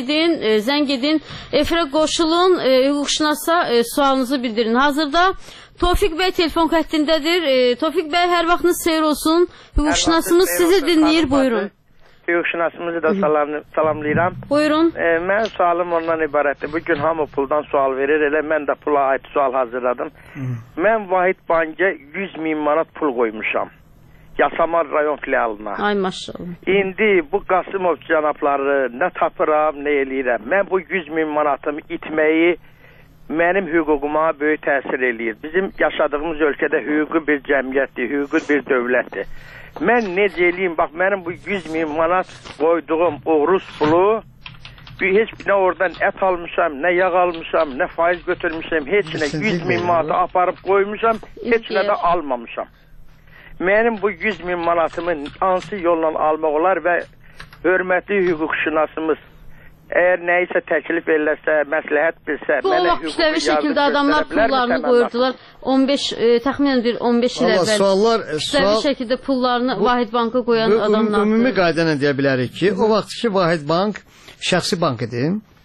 Zəng edin, efirə qoşulun, hüquqşünasa sualınızı bildirin. Hazırda Tofiq bəy telefon xəttindədir. Tofiq bəy, hər vaxtınız xeyir olsun. Hüquqşünasımız sizi dinləyir, buyurun. Hüquqşünasımızı da salamlayıram. Buyurun. Mənim sualım ondan ibarətdir. Bugün hamı puldan sual verir, elə mən də pula aid sual hazırladım. Mən Vahid Bank'a 100.000 manat pul qoymuşam. Yasamal rayon filialına. Ay maşallah. İndi bu Qasımov cənabları nə tapıram, nə eləyirəm. Mən bu 100.000 manatımı itməyi mənim hüququma böyük təsir eləyir. Bizim yaşadığımız ölkədə hüquqi bir cəmiyyətdir, hüquqi bir dövlətdir. Mən necə eləyim, bax mənim bu 100.000 manat qoyduğum o Rus pulu, heç nə oradan ət almışam, nə yağ almışam, nə faiz götürmüşəm, heç nə 100.000 manatı aparıb qoymuşam, heç nə də almamışam. Mənim bu 100.000 manatımı hansı yolla almaq olar və hörmətli hüquqşünasımız əgər nəyisə təklif eləsə, məsləhət bilsə, bu vaxt kütləvi şəkildə adamlar pullarını qoyurdular. 15 təxminən bir 15 il əvvəl kütləvi şəkildə pullarını Vahid Banka qoyan adamlar. Ümumi qayda ilə deyə bilərik ki, o vaxt ki Vahid Bank şəxsi bank idi.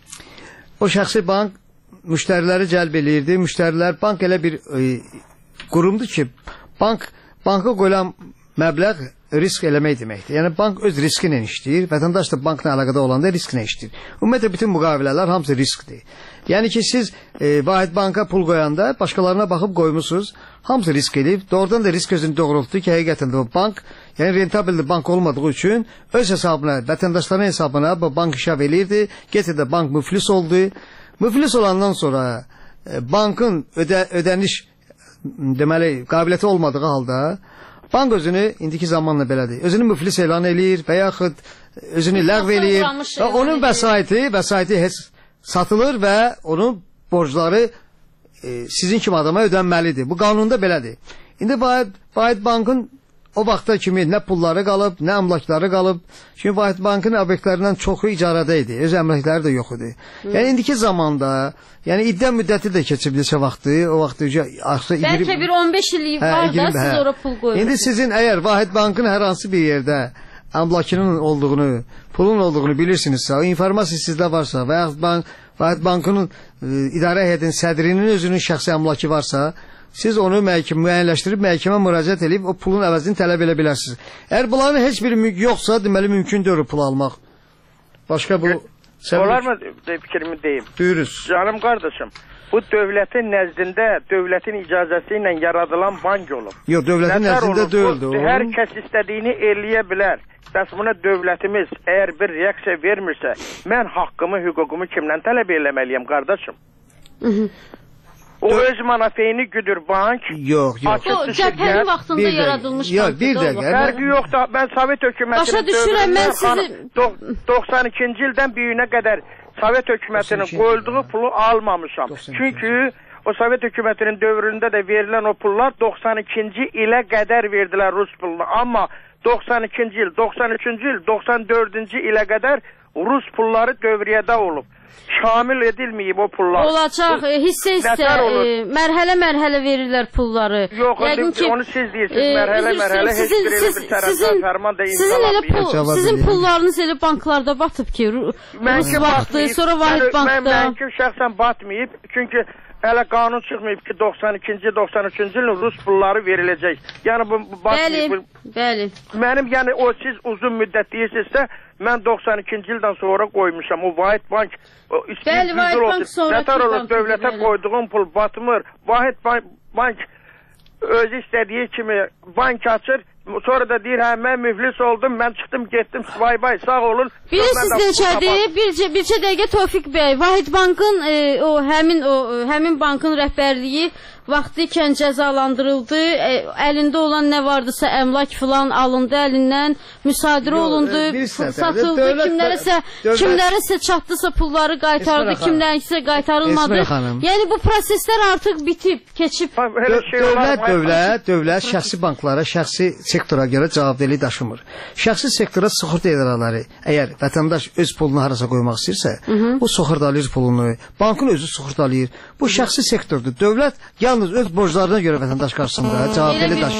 O şəxsi bank müştəriləri cəlb eləyirdi. Müştərilər bank elə bir qurumdur ki, banka qoyulan məbləğ risk eləmək deməkdir. Yəni bank öz riski ilə işləyir, vətəndaş da bankla əlaqədə olanda risk ilə işləyir. Ümumiyyətlə bütün müqavilələr hamısı riskdir. Yəni ki siz Vahid Banka pul qoyanda başqalarına baxıb qoymusunuz, hamısı risk edib. Doğrudan da risk özünü doğrultdu ki, həqiqətən də o bank, yəni rentabilli bank olmadığı üçün öz hesabına, vətəndaşların hesabına bu bank işav eləyirdi. Getirdə bank müflis oldu. Müflis olandan sonra bankın ödəniş deməli qabiliyyəti olmadığı halda bank özünü indiki zamanla belədir. Özünü müflis elan eləyir və yaxud özünü ləğv eləyir. Və onun vəsaiti heç satılır və onun borcları sizin kimi adama ödənməlidir. Bu qanunda belədir. İndi Vahid Bankın o vaxta kimi nə pulları qalıb, nə əmlakları qalıb. Çünki Vahid Bankın obyektlərindən çoxu icarədə idi. Öz əmlakları da yox idi. Yəni indiki zamanda, yəni iddia müddəti də keçib neçə vaxtı, o vaxtı bəlkə bir 15 illik var da siz ora pul qoyursunuz. İndi sizin əgər Vahid Bankın hər hansı bir yerdə əmlakının olduğunu, pulun olduğunu bilirsinizsə, o informasiya sizdə varsa və yaxud Vahid Bankının idarə heyətinin sədrinin özünün şəxsi əmlakı varsa, siz onu müəyyənləşdirib məhkəmə müraciət edib o pulun əvəzini tələb edə bilərsiniz. Əgər bunların heç biri yoxsa, deməli mümkün deyil pul almaq. Başqa bu olar mı fikrimi deyim? Buyuruz. Canım qardaşım, bu dövlətin nəzdində, dövlətin icazəsi ilə yaradılan bank olub. Yox, dövlətin nəzdində deyildi. Hər kəs istədiyini eləyə bilər. Bəs buna dövlətimiz əgər bir reaksiya vermirsə, mən haqqımı, hüququmu kimdən tələb eləməliyəm qardaşım? O öz mənafeyini güdür bank. Yox. O cəbhənin vaxtında yaradılmış bankdır. Yox, bir dəqiqə. Fərqi yoxdur. Mən Sovet hökumətinin dövründən 92-ci ildən bir günə qədər Sovet hökumətinin qoyulduğu pulu almamışam. Çünki o Sovet hökumətinin dövründə də verilən o pullar 92-ci ilə qədər verdilər Rus pulunu. Amma 92-ci il, 93-cü il, 94-cü ilə qədər Rus pulları dövriyyədə olub. Şamil edilməyib o pullar. Olacaq, hissə-hissə, mərhələ-mərhələ verirlər pulları. Yox, onu siz deyirsiniz, mərhələ-mərhələ heç bir elə bir tərəfdən fərman da imzalamayıb. Sizin pullarınız elə banklarda batıb ki, Rus vaxtı, sonra Vahid Bankda. Mənki şəxsən batmayıb, çünki hələ qanun çıxmayıb ki, 92-ci, 93-cü ilin Rus pulları veriləcək. Yəni bu batmayıb. Bəli. Mənim, yəni o siz uzun müddət deyirsinizsə, mən 92-ci ildən sonra qoymuşam. O Vahid Bank Bəli, Vahid Bank sonra nətər olur, dövlətə qoyduğum pul batmır. Vahid Bank özü istədiyi kimi bank açır. Sonra da deyir, hə, mən müflis oldum, mən çıxdım, getdim, bay, sağ olun. Bilirsiniz neçədir? Bircə dəqiqə Tofiq bəy, Vahid Bankın, həmin bankın rəhbərliyi vaxtı ikən cəzalandırıldı, əlində olan nə vardısa əmlak filan alındı əlindən, müsadirə olundu, satıldı, kimlərəsə çatdısa pulları qaytardı, kimlərəsə qaytarılmadı. Yəni bu proseslər artıq bitib, keçib. Dövlət şəxsi banklara, şəxsi sektora görə cavabdehliyi daşımır. Şəxsi sektora sığorta idarələri, əgər vətəndaş öz pulunu harasa qoymaq istəyirsə, o sığortalayır pulunu, bankın özü sığortalayır. Bu şəxsi sektordur. Dövlət yalnız öz borclarına görə vətəndaş qarşısında cavabdehliyi daşıyır.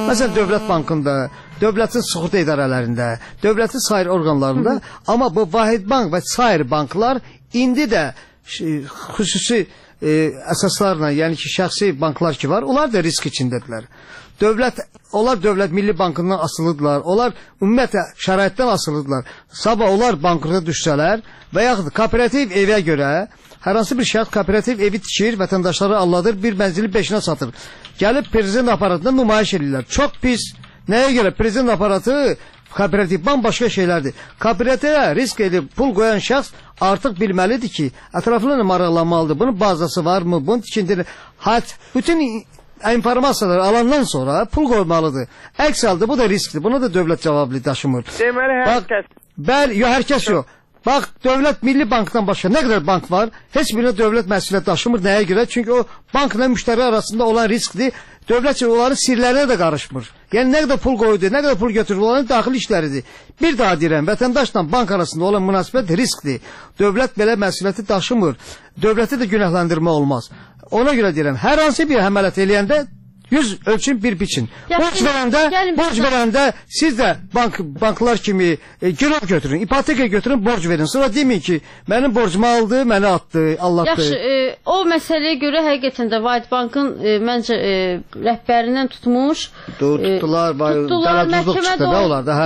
Məsələn, Dövlət Bankında, dövlətin sığorta idarələrində, dövlətin sair orqanlarında, amma bu Vahid Bank və sair banklar indi də xüsusi əsaslarla, yəni ki, şəxsi banklar ki var, onlar da risk içindədirlər. Onlar Dövlət Milli Bankından asılıdırlar, onlar ümumiyyətlə şəraitdən asılıdırlar. Sabah onlar bankrota düşsələr və yaxud kooperativ evə görə hər hansı bir şəxs kooperativ evi tikir, vətəndaşları alladır, bir mənzili 5-nə satır. Gəlib prezident aparatında nümayiş edirlər. Çox pis. Nəyə görə? Prezident aparatı, kooperativ bambaşqa şeylərdir. Kooperativə risk edib pul qoyan şəxs artıq bilməlidir ki, ətraflarına maraqlanmalıdır. Bunun bazası varmı? Bunun tikintidir. Bütün informasiyaları alandan sonra pul qoymalıdır. Əks halda bu da riskdir. Buna da dövlət cavablı daşımır. Deməli, hər kəs. Bəli, yox, hər kəs yox. Bax, Dövlət Milli Bankdan başqa nə qədər bank var, heç birinə dövlət məsuliyyət daşımır. Nəyə görə? Çünki o bankla müştəri arasında olan riskdir. Dövlət onların sirlərinə də qarışmır. Yəni, nə qədər pul qoydu, nə qədər pul götürür, onların daxili işləridir. Bir daha deyirəm, vətəndaşla bank arasında olan münasibət riskdir. Dövlət belə məsuliyyəti daşımır. Dövləti də günahlandırma olmaz. Ona görə deyirəm, hər hansı bir əməliyyat eləyəndə 100 ölçün, bir biçin. Borc verəndə siz də banklar kimi girov götürün, ipoteka götürün, borc verin. Sonra demeyin ki, mənim borcumu aldı, məni attı, allatdı. Yaxşı, o məsələyə görə həqiqətən də Vahid Bankın məncə rəhbərindən tutmuş. Tutdular, dələduzluq çıxdı da onlar da.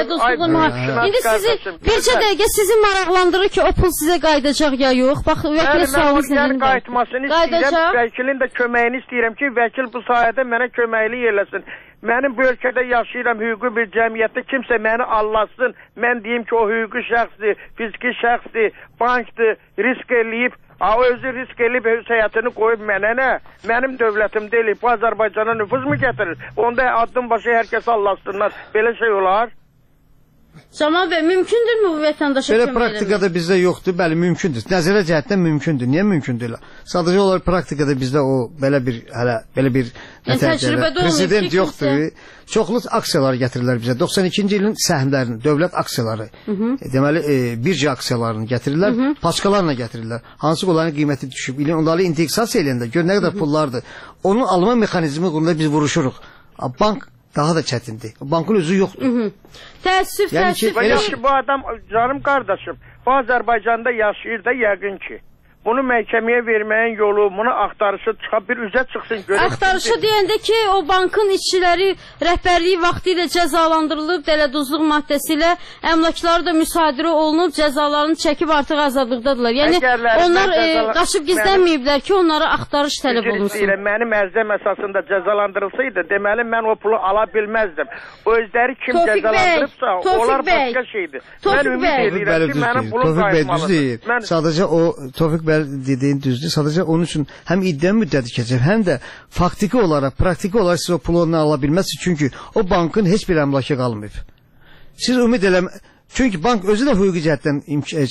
İndi sizi, bircə dəqiqə sizi maraqlandırır ki, o pul sizə qayıdacaq ya yox. Bax, vəkilin sualınız nədir? Qayıtmasını istəyirəm, vəkilin də köməyini istəyirəm ki, vəkil bu sayədə mənə köməkli yerləsin. Mənim bu ölkədə yaşayıram, hüquqi bir cəmiyyətdə kimsə məni allasın. Mən deyim ki, o hüquqi şəxsdir, fiziki şəxsdir, bankdır, risk eləyib. O özü risk eləyib, öz həyatını qoyub mənə nə? Mənim dövlətim deyil, bu Azərbaycana nüfuz mu gətirir? Onda addım başı hər kəs allasınlar. Belə şey olar. Camal bəy, mümkündürmü bu vətəndaşa kömək eləmək? Belə praktikada bizdə yoxdur, bəli, mümkündür. Nəzərə cəhətdən mümkündür. Niyə mümkündür? Sadəcə olaraq praktikada bizdə o belə bir prezident yoxdur. Çoxlu aksiyalar gətirirlər bizə. 92-ci ilin səhmlərini, dövlət aksiyaları, deməli, bircə aksiyalarını gətirirlər, paçkalarla gətirirlər. Hansı onların qiyməti düşüb, onları indeksasiya eləyəndə gör nə qədər pullardır. Onun alma mexanizmi qurulunda biz vuruşuruq. Bank daha da çətindir. Bankın özü yoxdur. Təəssüf. Bu adam, canım qardaşım, bu Azərbaycanda yaşayır da yəqin ki. Bunu məhkəməyə verməyin yolu, bunu axtarışı çıxıb bir üzə çıxsın. Axtarışı deyəndə ki, o bankın işçiləri rəhbərliyi vaxtı ilə cəzalandırılıb, dələduzluq maddəsi ilə əmlakları da müsadirə olunub, cəzalarını çəkib artıq azadlıqdadılar. Yəni, onlar qaçıb gizlənməyiblər ki, onlara axtarış tələb olunsun. Mənim ərzəm əsasında cəzalandırılsaydı, deməli, mən o pulu ala bilməzdim. O özləri kim cəzalandırıbsa, onlar başqa şeydir. Mən ümid edirəm ki, mənim pulum qayıtmalıdır. Sadəcə o, Tofiq bəy dediyin düzdür. Sadəcə onun üçün həm iddia müddəti keçir, həm də faktiki olaraq, praktiki olaraq siz o pulu ondan ala bilməzsiniz. Çünki o bankın heç bir əmlakı qalmayıb. Siz ümid çünki bank özü də hüquqi cəhətdən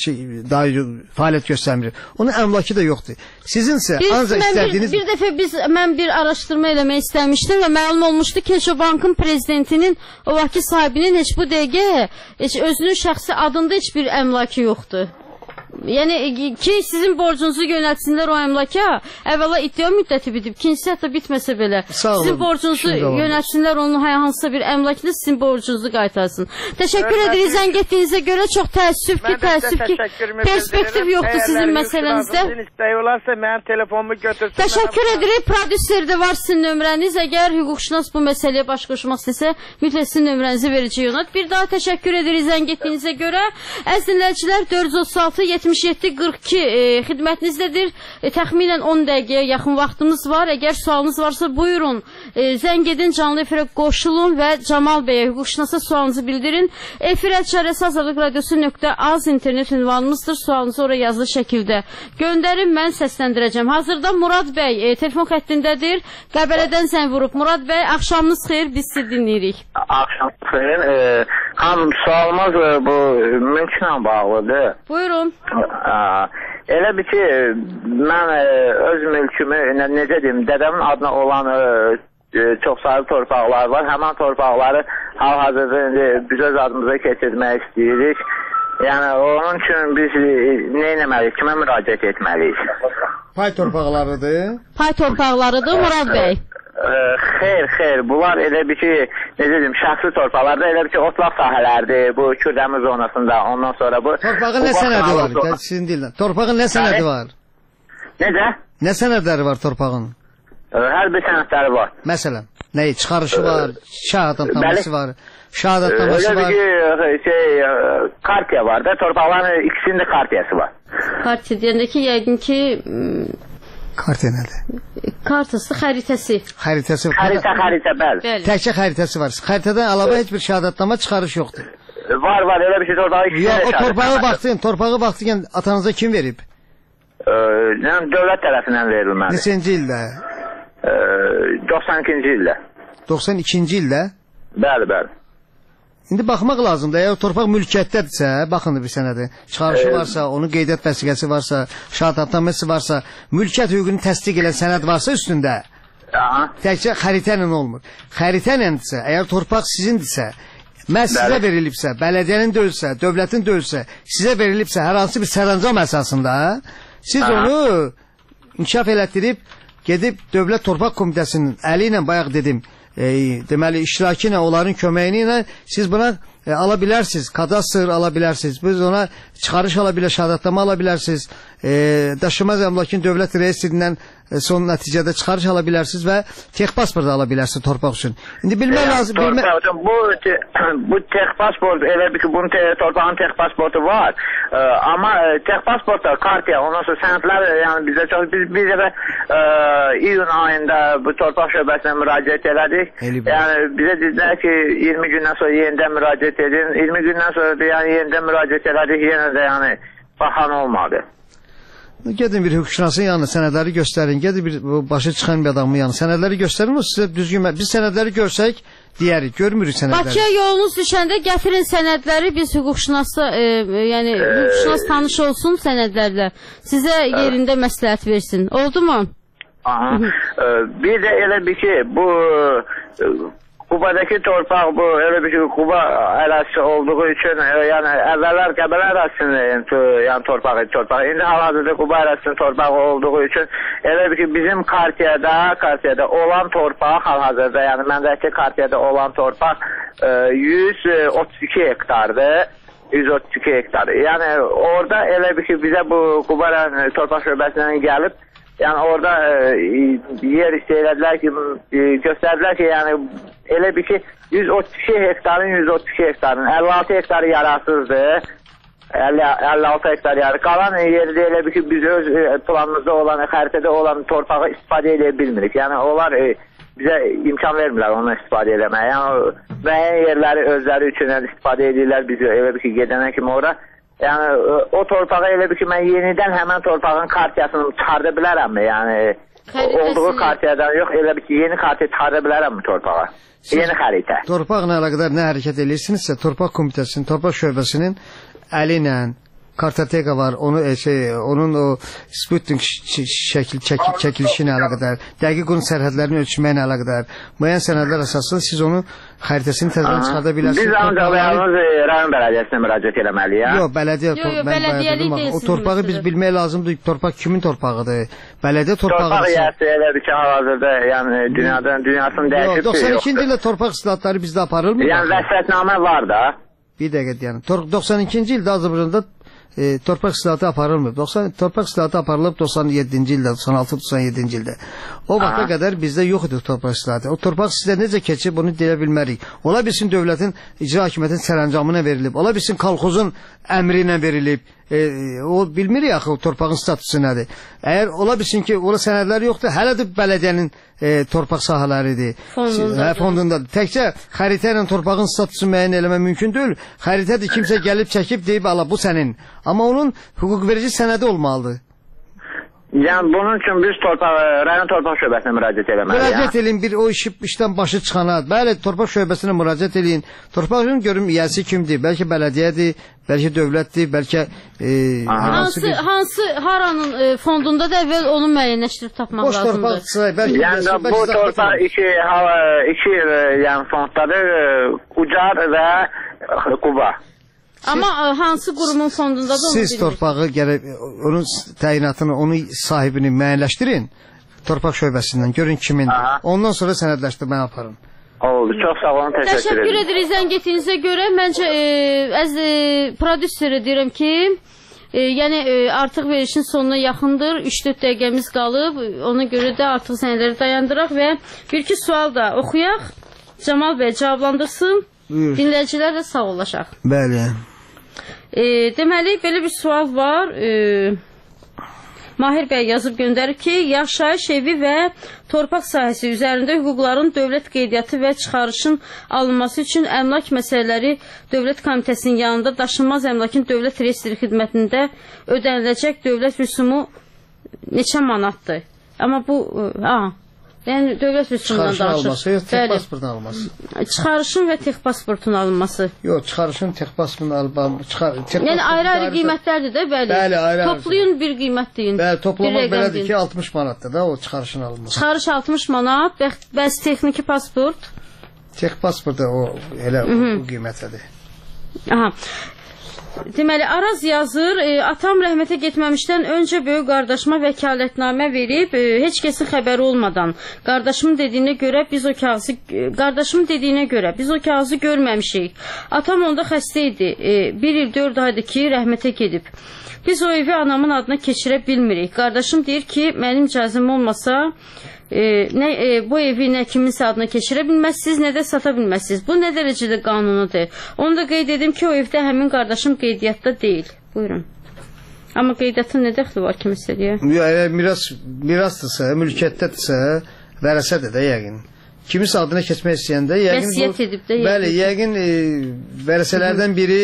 fəaliyyət göstərmir. Onun əmlakı da yoxdur. Sizinsə ancaq istədiyiniz... Bir dəfə mən bir araşdırma eləmək istəmişdim və məlum olmuşdu ki, o bankın prezidentinin, o vakil sahibinin heç bu dəqiqə özünün şəxsi adında heç bir əmlakı yoxdur. Yəni ki, sizin borcunuzu yönəltsinlər o əmlaka, əvvəla iddia müddəti bitib, ikincisi hətta bitməsə belə. Sizin borcunuzu yönəltsinlər, onun hansısa bir əmlakını sizin borcunuzu qaytarsın. Təşəkkür edirik zəng etdiyinizə görə, çox təəssüf ki, perspektiv yoxdur sizin məsələnizdə. Təşəkkür edirik, prodüserdə var sizin nömrəniz, əgər hüquqşünas bu məsələyə baş qoşmaq istəsə, mütləq sizin nömrənizi verəcək ona. Bir daha təşəkkür edirik zəng etdiyinizə görə. Əziz dinləyicilər, 436-77-42 xidmətinizdədir. Təxminən 10 dəqiqəyə yaxın vaxtımız var. Əgər sualınız varsa buyurun. Zəng edin, canlı efirə qoşulun və Camal bəyə, hüquqşünasa sualınızı bildirin. efir@azadlıqradiosu.az internet ünvanımızdır. Sualınızı oraya yazılı şəkildə göndərin, mən səsləndirəcəm. Hazırda Murad bəy telefon xəttindədir. Qəbələdən zəng vurub. Murad bəy, axşamınız xeyir, biz sizi dinləyirik. Axşamınız xeyir. Hanım, sualımız bu mülklə bağlıdır. Buyurun. Elə bir ki, mən öz mülkümü, necə deyim, dədəmin adına olan çox sayılı torpaqlar var. Həmən torpaqları hal-hazırda biz öz adımıza keçirmək istəyirik. Yəni, onun üçün biz nə etməliyik, kimə müraciət etməliyik? Pay torpaqlarıdır. Pay torpaqlarıdır, Murad bəy. Xeyr, bunlar elə bir ki, necə deyim, şəxsi torpaqlarda elə bir ki, otlaq sahələrdir bu Kürdəmir zonasında. Ondan sonra bu... Torpağın nə sənədi var? Sizin dillə. Torpağın nə sənədi var? Necə? Nə sənədləri var torpağın? Hər bir sənədləri var. Məsələn, nəyi? Çıxarışı var, şəhadətnaməsi var, şəhadətnaməsi var. Elə bir ki, kartiya var da, torpaqların ikisinin də kartiyası var. Kartiya deyəndə ki, yəqin ki... Kartiya nədir? Kartası, xəritəsi. Xəritəsi. Xəritə, bəli. Təkcə xəritəsi var. Xəritədən əlavə heç bir şəhadətnamə çıxarış yoxdur. Var, elə bir şey torpağı ikisinin də şəhadətnaməsi. Yox, torpağı vaxtı atanıza kim verib? Dövlət tərəfindən verilməli. Neçənci ildə? 92-ci ildə. 92-ci ildə? Bəli. İndi baxmaq lazımdır. Əgər torpaq mülkiyyətdədirsə, baxın bir sənədi. Çıxarışı varsa, onun qeydiyyat vəsiqəsi varsa, şəhadətnaməsi varsa, mülkiyyət hüququnu təsdiq edən sənəd varsa üstündə, təkcə xəritə ilə olmur. Xəritə iləndirsə, əgər torpaq sizindirsə, məhz sizə verilibsə, bələdiyyənin deyilsə, dövlətin deyilsə, sizə verilibsə, hər hansı bir sərəncam əsasında, siz onu inkişaf elətdirib, gedib Dövlət Torpaq Komitəsinin əli ilə, bayaq dedim, deməli iştirakı ilə, onların köməyini ilə siz buna ala bilərsiniz, kadastr ala bilərsiniz, biz ona çıxarış ala bilər, şəhadətnamə ala bilərsiniz, daşınmaz əmlakın dövlət reyestrindən son nəticədə çıxarış ala bilərsiniz və tex pasport ala bilərsiniz torpaq üçün. İndi bilmək lazım... Bu tex pasport, elə bir ki, bunun torpağın tex pasportu var, amma tex pasportda kartiya, ondan sonra sənədlər, yəni bizdə çox, biz də iyun ayında bu torpaq şöbəsinə müraciət elədik. Yəni bizə dedilər ki, 20 gündən sonra yenidən müraciət edin, 20 gündən sonra yəni yenidən müraciət elədik, yenə də yəni baxan olmadı. Gedin bir hüquqşünasın yanına sənədləri göstərin, gedin bir başı çıxan bir adamın yanına sənədləri göstərin, o sizə düzgün, biz sənədləri görsək deyərik, görmürük sənədləri. Bakıya yolunuz düşəndə gətirin sənədləri, biz hüquqşünası, yəni hüquqşünas tanış olsun sənədlərlə, sizə yerində məsləhət versin, oldu mu? Bir də elə bir ki, bu Qubadakı torpaq bu elə bir ki, Quba ərazisi olduğu üçün, yəni əvvəllər Qəbələ ərazisinin yəni torpağı. İndi hal-hazırda Quba ərazisinin torpağı olduğu üçün elə bir ki, bizim kartiyada olan torpaq hal-hazırda, yəni məndəki kartiyada olan torpaq 132 hektardır. 132 hektar. Yəni orada elə bir ki, bizə bu Quba torpaq şöbəsindən gəlib, yəni orada yer istəyirədilər ki, göstərdilər ki, yəni elə bir ki, 132 hektarın 56 hektarı yararsızdır, 56 hektar yarı. Qalan yeri də elə bir ki, biz öz planımızda olan, xəritədə olan torpağı istifadə edə bilmirik. Yəni onlar bizə imkan vermirlər onu istifadə eləməyə. Yəni müəyyən yerləri özləri üçün istifadə edirlər, biz elə bir ki, gedənə kimi ora. Yəni o torpağı elə bir ki, mən yenidən həmən torpağın kartiyasını çıxarda bilərəmmi? Yəni olduğu kartiyadan yox, elə bir ki, yeni kartiya çıxarda bilərəmmi torpağa? Yeni xəritə. Torpaqla əlaqədar nə hərəkət edirsinizsə, Torpaq Komitəsinin, Torpaq Şöbəsinin əli ilə kartoteka var, onun o Sputnik çəkilişi ilə əlaqədar, dəqiq onun sərhədlərini ölçməklə əlaqədar, müəyyən sənədlər əsasında siz onun xəritəsini təzədən çıxarda bilərsiniz. Biz ancaq yalnız rayon bələdiyyəsinə müraciət eləməliyik. Yox, bələdiyyə. O torpağı biz bilmək lazımdır, torpaq kimin torpağıdır? Bələdiyyə torpağıdır. Torpaq yersi elə bir ki, hal-hazırda, yəni dünyasını dəyişib. 92-ci ildə torpaq islahatları bizdə aparılmır. Yəni vəsətnamə var da. Bir dəqiqə deyəlim. 92-ci ildə Azərbaycanda torpaq islahatı aparılmır. Torpaq islahatı aparılıb 97-ci ildə, 96-97-ci ildə. O vaxta qədər bizdə yox idi torpaq islahatı. O torpaq sizə necə keçib, bunu deyə bilmərik. Ola bilsin dövlətin, icra hakimiyyətin sərəncamına verilib. Ola bilsin kolxozun əmri ilə verilib. O bilmirik axı o torpağın statusu nədir. Əgər ola bilsin ki, ola sənədləri yoxdur, hələ də bələdiyyənin torpaq sahələridir. Fondundadır. Təkcə xəritə ilə torpağın statusunu müəyyən eləmə mümkün deyil. Xəritədir, kimsə gəlib çəkib deyib, ala bu sənin. Amma onun hüquq verici sənədi olmalıdır. Yəni bunun üçün biz rayon torpaq şöbəsinə müraciət eləməliyik. Müraciət eləyin, bir o işdən başı çıxana. Bəli, torpaq şöbəsinə müraciət eləyin. Torpaqın görüm yiyəsi kimdir? Bəlkə bələdiyyədir, bəlkə dövlətdir, bəlkə haranın fondunda da əvvəl onu müəyyənləşdirib tapmaq lazımdır. Yəni bu torpaq iki fonddadır, Ucar və Quba. Amma hansı qurumun fondundadır onu siz torpağı gərək onun təyinatını, onun sahibini müəyyənləşdirin. torpaq şöbəsindən. Görün kimin. Ondan sonra sənədləşdirmə yaparım. Oldu. Çox sağ olun. Təşəkkür edirik zəng etdiyinizə görə. Məncə prodüserə deyirəm ki, yəni artıq verişin sonuna yaxındır. 3-4 dəqiqəmiz qalıb. Ona görə də artıq sənədləri dayandıraq və bir-iki sual da oxuyaq. Camal bəy cavablandırsın. Dinləyicilər də sağ olaşaq. Bəli. Deməli, belə bir sual var. Mahir bəy yazıb göndərib ki, yaşayış evi və torpaq sahəsi üzərində hüquqların dövlət qeydiyyatı və çıxarışın alınması üçün əmlak məsələləri Dövlət Komitəsinin yanında daşınmaz əmlakın dövlət reyestri xidmətində ödəniləcək dövlət rüsumu neçə manatdır? Amma bu, yəni dövlət rüsumundan danışır. Çıxarışın alınması, tek pasportun alınması. Çıxarışın və tek pasportun alınması. Yox, çıxarışın tek pasportun alınması. Yəni ayrı-ayrı qiymətlərdir də, bəli. Bəli, ayrı-ayrı. Toplayın bir qiymət deyin. Bəli, toplamaq belədir ki, 60 manatdır da o çıxarışın alınması. Çıxarış 60 manat, bəs texniki pasport? Tek pasport da o elə o qiymətədir. Aha. Deməli, Araz yazır, atam rəhmətə getməmişdən öncə böyük qardaşıma vəkalətnamə verib, heç kəsin xəbəri olmadan. Qardaşımın dediyinə görə biz o kağızı görməmişik. Atam onda xəstə idi. 1 il 4 aydır ki, rəhmətə gedib. Biz o evi anamın adına keçirə bilmirik. Qardaşım deyir ki, mənim icazəm olmasa bu evi nə kiminsə adına keçirə bilməzsiniz, nə də sata bilməzsiniz. Bu nə dərəcədə qanunudur? Onu da qeyd edim ki, o evdə həmin qardaşım qeydiyyatda deyil. Buyurun. Amma qeydiyyatın nə dəxli var kiməsə deyə? Əgər mirasdırsa, mülkiyyətdədirsə, vərəsədir də yəqin. Kiminsə adına keçmək istəyəndə yəqin vəsiyyət edib də. Bəli, yəqin vərəsələrdən biri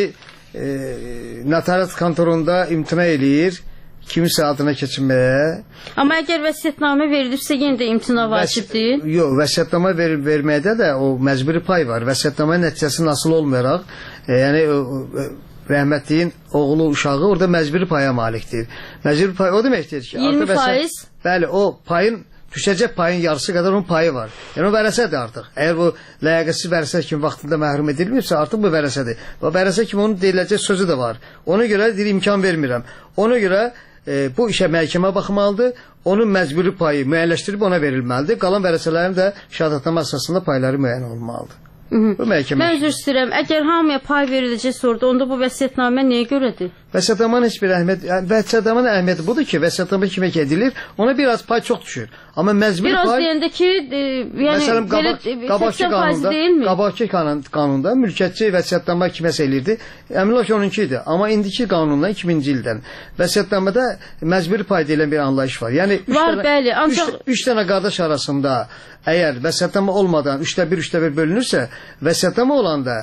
notariat kontorunda imtina eləyir kiminsə adına keçinməyə. Amma əgər vəsiyyətnamə verilirsə yenə də imtina vacibdir. Yox, vəsiyyətnamə verməkdə də o məcburi pay var. Vəsiyyətnamə nəticəsi nasıl olmayaraq, yəni rəhmətliyin oğlu, uşağı orada məcburi paya malikdir. Məcburi pay o deməkdir ki, 20%. Bəli, o payın düşəcək payın yarısı qədər onun payı var. Yəni o vərəsədir artıq. Əgər bu ləyaqətsiz vərəsə kimi vaxtında məhrum edilməyibsə, artıq bu vərəsədir. Və vərəsə kimi onun deyiləcək sözü də var. Ona görə deyir, imkan vermirəm. Ona görə bu işə məhkəmə baxmalıdır. Onun məcburi payı müəyyənləşdirib ona verilməlidir. Qalan vərəsələrin də şəhadətnamə əsasında payları müəyyən olmalıdır. Bu məhkəmə. Mən üzr istəyirəm. Əgər hamıya pay veriləcək orada, onda bu vəsiyyətnamə nəyə görədir? Vəsiyyətnamanın heç bir əhəmiyyəti, vəsiyyətnamanın əhəmiyyəti budur ki, vəsiyyətnamə kimə edilir, ona biraz pay çox düşür. Amma məcburi pay... Biraz deyəndə ki, yəni belə 80% deyilmi? Qabaqki qanunda mülkiyyətçi vəsiyyətnamə kiməsə elirdi, əmin ol ki, onunki idi. Amma indiki qanundan 2000-ci ildən vəsiyyətnamədə məcburi pay deyilən bir anlayış var. Yəni, var, bəli, ancaq... 3 dənə qardaş arasında əgər vəsiyyətnamə olmadan 3/1 bölünürsə, vəsiyyətnamə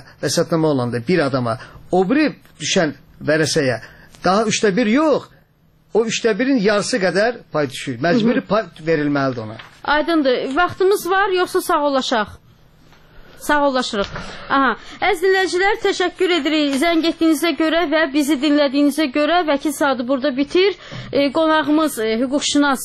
olanda bir adama o biri düşən vərəsəyə daha 3/1 yox, o 3/1-in yarısı qədər pay düşür. Məcburi pay verilməlidir ona. Aydındır. Vaxtımız var, yoxsa sağollaşaq? Sağollaşırıq. Aha. Əziz dinləyicilər, təşəkkür edirik zəng etdiyinizə görə və bizi dinlədiyinizə görə. Vəkil Sadı burada bitir. Qonağımız hüquqşünas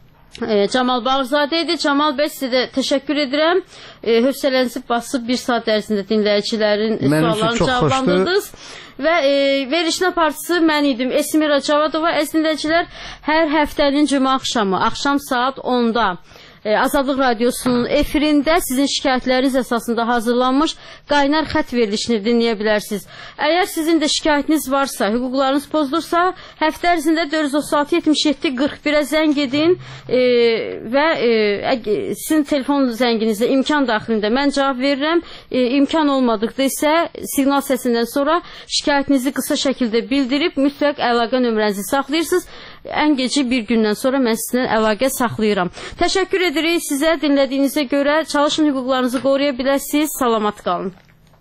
Camal Bağırzadə idi. Camal bəy, sizə də təşəkkür edirəm. Hövsələnizi basıb bir saat ərzində dinləyicilərin suallarını cavablandırdınız. Və verilişin aparıcısı mən idim, Esmira Cavadova. Əziz dinləyicilər, hər həftənin cümə axşamı, axşam saat 10-da Azadlıq Radiosunun efirində sizin şikayətləriniz əsasında hazırlanmış qaynar xət verilişini dinləyə bilərsiniz. Əgər sizin də şikayətiniz varsa, hüquqlarınız pozulursa, həftə ərzində 436-77-41-ə zəng edin və sizin telefon zənginizdə imkan daxilində mən cavab verirəm. İmkan olmadıqda isə siqnal səsindən sonra şikayətinizi qısa şəkildə bildirib mütləq əlaqə nömrənizi saxlayırsınız. Ən gecə bir gündən sonra mən sizinlə əlaqə saxlayıram. Təşəkkür edirik sizə dinlədiyinizə görə. Çalışın hüquqlarınızı qoruya biləsiniz. Salamat qalın.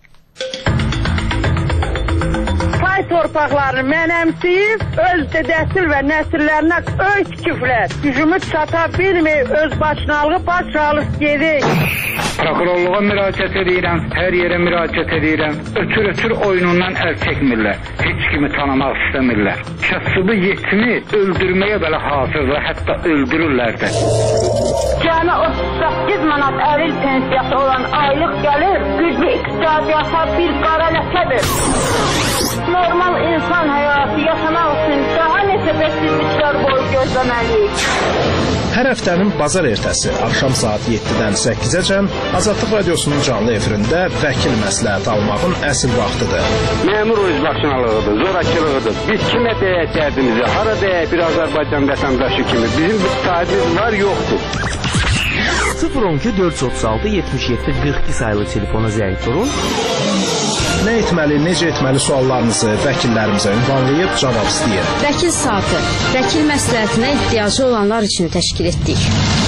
Pay torpaqlarını mənəmsiyib, öz dədəsil və nəsillərinə öz küflər. Gücümüz çata bilmir, öz başınalığı baş alıb gedir. Prokurorluğa müraciət edirəm, hər yerə müraciət edirəm. Ötür oyunundan əl çəkmirlər. Heç kimi tanımaq istəmirlər. Kasıbı yetimi öldürməyə belə hazırlar, hətta öldürürlər də. Cəmi 38 manat əril pensiyası olan aylıq gəlir, güclü iqtisadiyyata bir qara ləkədir. Normal insan həyatı yaşamaq üçün daha neçə bəksizliklər boyu gözləməliyik. Hər həftənin bazar ertəsi axşam saat 7-dən 8-əcən Azadlıq Radiosunun canlı efirində vəkil məsləhət almağın əsl vaxtıdır. Məmur özbaşınalığıdır, zorakılığıdır. Biz kimə deyək dərdimizi, hara deyək bir Azərbaycan vətəndaşı kimi. Bizim bir sahibimiz var, yoxdur. 012 436 77 42 sayılı telefona zəng vurun. Nə etməli, necə etməli suallarınızı vəkillərimizə ünvanlayıb cavab istəyir. Vəkil saatı, vəkil məsləhətinə ehtiyacı olanlar üçün təşkil etdik.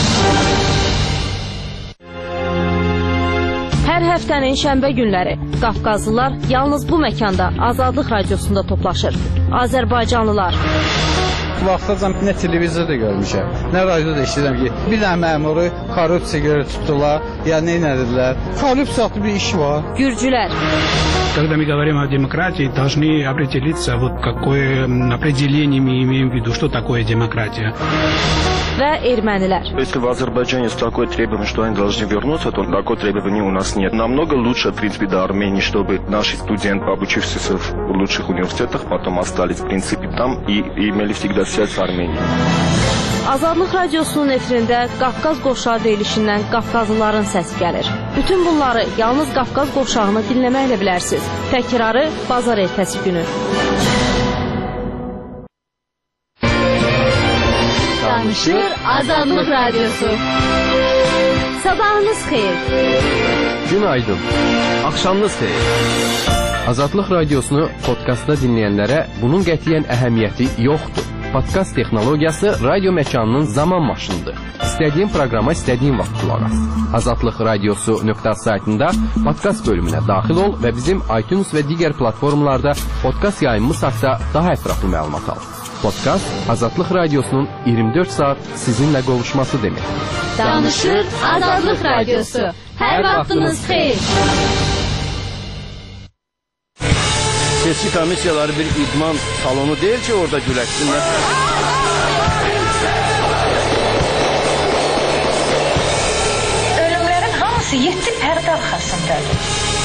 Hər həftənin şənbə günləri Qafqazlılar yalnız bu məkanda Azadlıq Radiosunda toplaşır. Azərbaycanlılar. Vaxtacam nə televizorda görmüşəm, nə radioda eşidirəm ki, bir dənə məmuru korrupsiya görə tutdular, ya nə edilər. Korrupsiyalı bir iş var. Gürcülər. Когда мы говорим о демократии, должны определиться, вот какое определение мы имеем в виду, что такое демократия. Və ermənilər. Если в Азербайджане есть такое требование, что они должны вернуться, то такое требование у нас нет. Намного лучше, в принципе, до Армении, чтобы наши студенты, обучившиеся в лучших университетах, потом остались, в принципе, там и имели всегда связь с Арменией. Azadlıq Radiosunun efirində Qafqaz qovşağı deyilişindən Qafqazlıların səsi gəlir. Bütün bunları yalnız Qafqaz qovşağını dinləməklə bilərsiniz. Təkrarı bazar ertəsi günü. Danışır Azadlıq Radiosu. Sabahınız xeyir. Günaydın. Axşamınız xeyir. Azadlıq Radiosunu podkastda dinləyənlərə bunun qətiyyən əhəmiyyəti yoxdur. Podkast texnologiyası radio məkanının zaman maşınıdır. İstədiyin proqrama istədiyin vaxt qulaq as. Azadlıq Radiosu.az saytında podkast bölümünə daxil ol və bizim iTunes və digər platformalarda podkast yayımımız haqqında daha ətraflı məlumat al. Podkast Azadlıq Radiosunun 24 saat sizinlə qovuşması demək. Danışır Azadlıq Radiosu. Hər vaxtınız xeyir. Seçki komissiyaları bir idman salonu deyil ki, orada güləşsinlər. Ölümlərin hamısı 7 pərdə arxasındadır.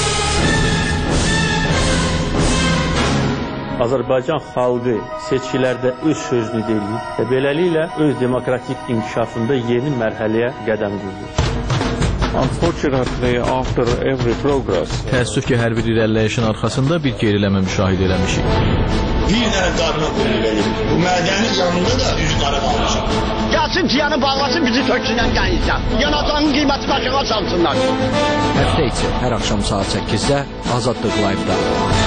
Azərbaycan xalqı seçkilərdə öz sözünü deyir və beləliklə öz demokratik inkişafında yeni mərhələyə qədəm qoyur. Unfortunately, after every progress, təəssüf ki, hər bir irəliləyişin arxasında bir geriləmə müşahidə eləmişik. Bir dənə qarına qoyulur. Bu mədəni yanında da üzü qara qalmışam. Gəlsin tiyanı bağlasın, bizi töksünən qənizdən. Yanacağın qiyməti başına çalsınlar. Həftə içi hər axşam saat 8-də Azadlıq Live-da.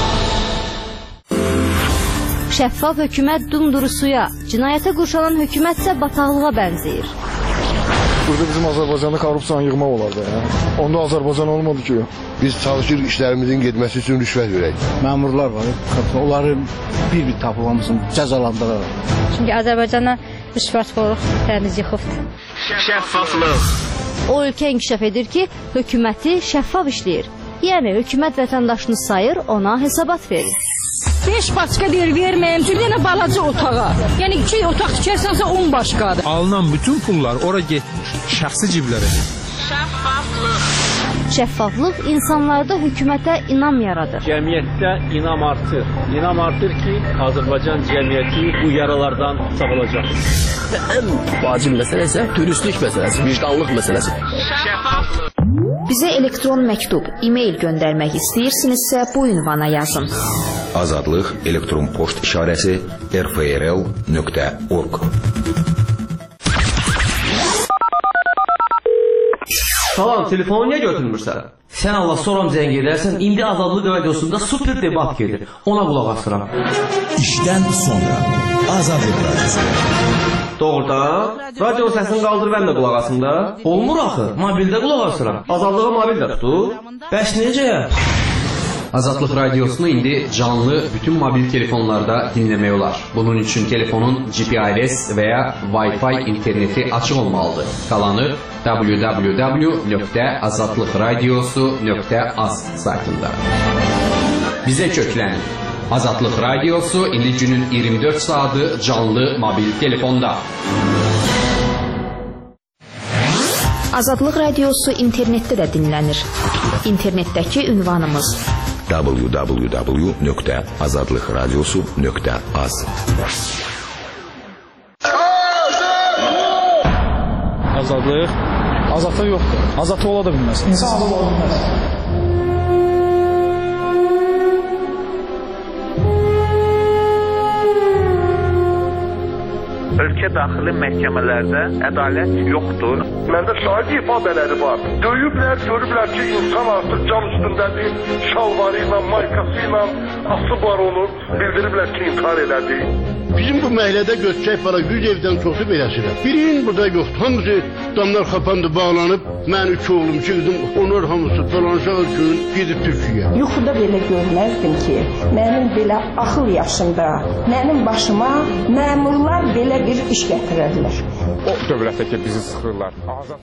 Şəffaf hökumət dumdurusuya, cinayətə qurşanan hökumətsə bataqlığa bənzəyir. Burada bizim Azərbaycanda korrupsiyanı yığmaq olardı. Onda Azərbaycan olmadı ki. Biz çalışır işlərimizin getməsi üçün rüşvət verək. Məmurlar var, onların bir-bir tapılmasını cəzalandırırlar. Çünki Azərbaycana rüşvətxorluq təmiz yıxıbdır. Şəffaflıq. O ölkə inkişaf edir ki, hökuməti şəffaf işləyir. Yəni hökumət vətəndaşını sayır, ona hesabat verir. 5 başqa deyir verməyim, çünki yenə balaca otağa. Yəni 2 otaq tikərsənsə 10 başqadır. Alınan bütün pullar ora getmiş, şəxsi ciblərə. Şəffaflıq. Şəffaflıq insanlarda hökumətə inam yaradır. Cəmiyyətdə inam artır. İnam artır ki, Azərbaycan cəmiyyəti bu yaralardan sağalacaq. Ən vacib məsələ isə dürüstlük məsələsi, vicdanlıq məsələsi. Şəffaflıq. Bizə elektron məktub, e-mail göndərmək istəyirsinizsə bu ünvana yazın. Azadlıq elektron poçt işarəsi rfrl.org. Salam, telefonu niyə götürmürsən? Sən Allah soram zəng edərsən, indi Azadlıq Radiosunda super debat gedir. Ona qulaq asıram. İşdən sonra Azadlıq Radiosu. Doğrudan, radio səsini qaldır mən də qulaq asım da. Olmur axı, mobildə qulaq asıram. Azadlığa mobil də tutur. Bəs necə? Azadlıq Radiosunu indi canlı bütün mobil telefonlarda dinləmək olar. Bunun üçün telefonun GPRS və ya Wi-Fi interneti açıq olmalıdır. Qalanı www.azadlıqradiosu.az saytında. Bizə köklənin. Azadlıq Radiosu indi günün 24 saatı canlı mobil telefonda. Azadlıq Radiosu internetdə də dinlənir. İnternetdəki ünvanımız www.azadlıqradiosu.az. Azadlıq yoxdur. Azadlıq ola da bilməz. İnsanlıq ola bilməz. Ölkə daxili məhkəmələrdə ədalət yoxdur. Məndə şahid ifadələri var. Döyüblər, görüblər ki, insan artıq can üstündədir. Şalvarı ilə, maykası ilə asıb var olur. Bildiriblər ki, intihar elədi. Bizim bu məhəllədə göçək var, 100 evdən çoxu beləsidir. Birinin burada yoxdur. Hamısı damlar xapandı, bağlanıb. Mən 3 oğlum, 2 qızım, onlar hamısı dolanışaq üçün gedib Türkiyəyə. Yuxuda belə görməzdim ki, mənim belə axıl yaşımda, mənim başıma məmurlar belə bir iş gətirərlər. O dövlətə ki, bizi sıxırlar.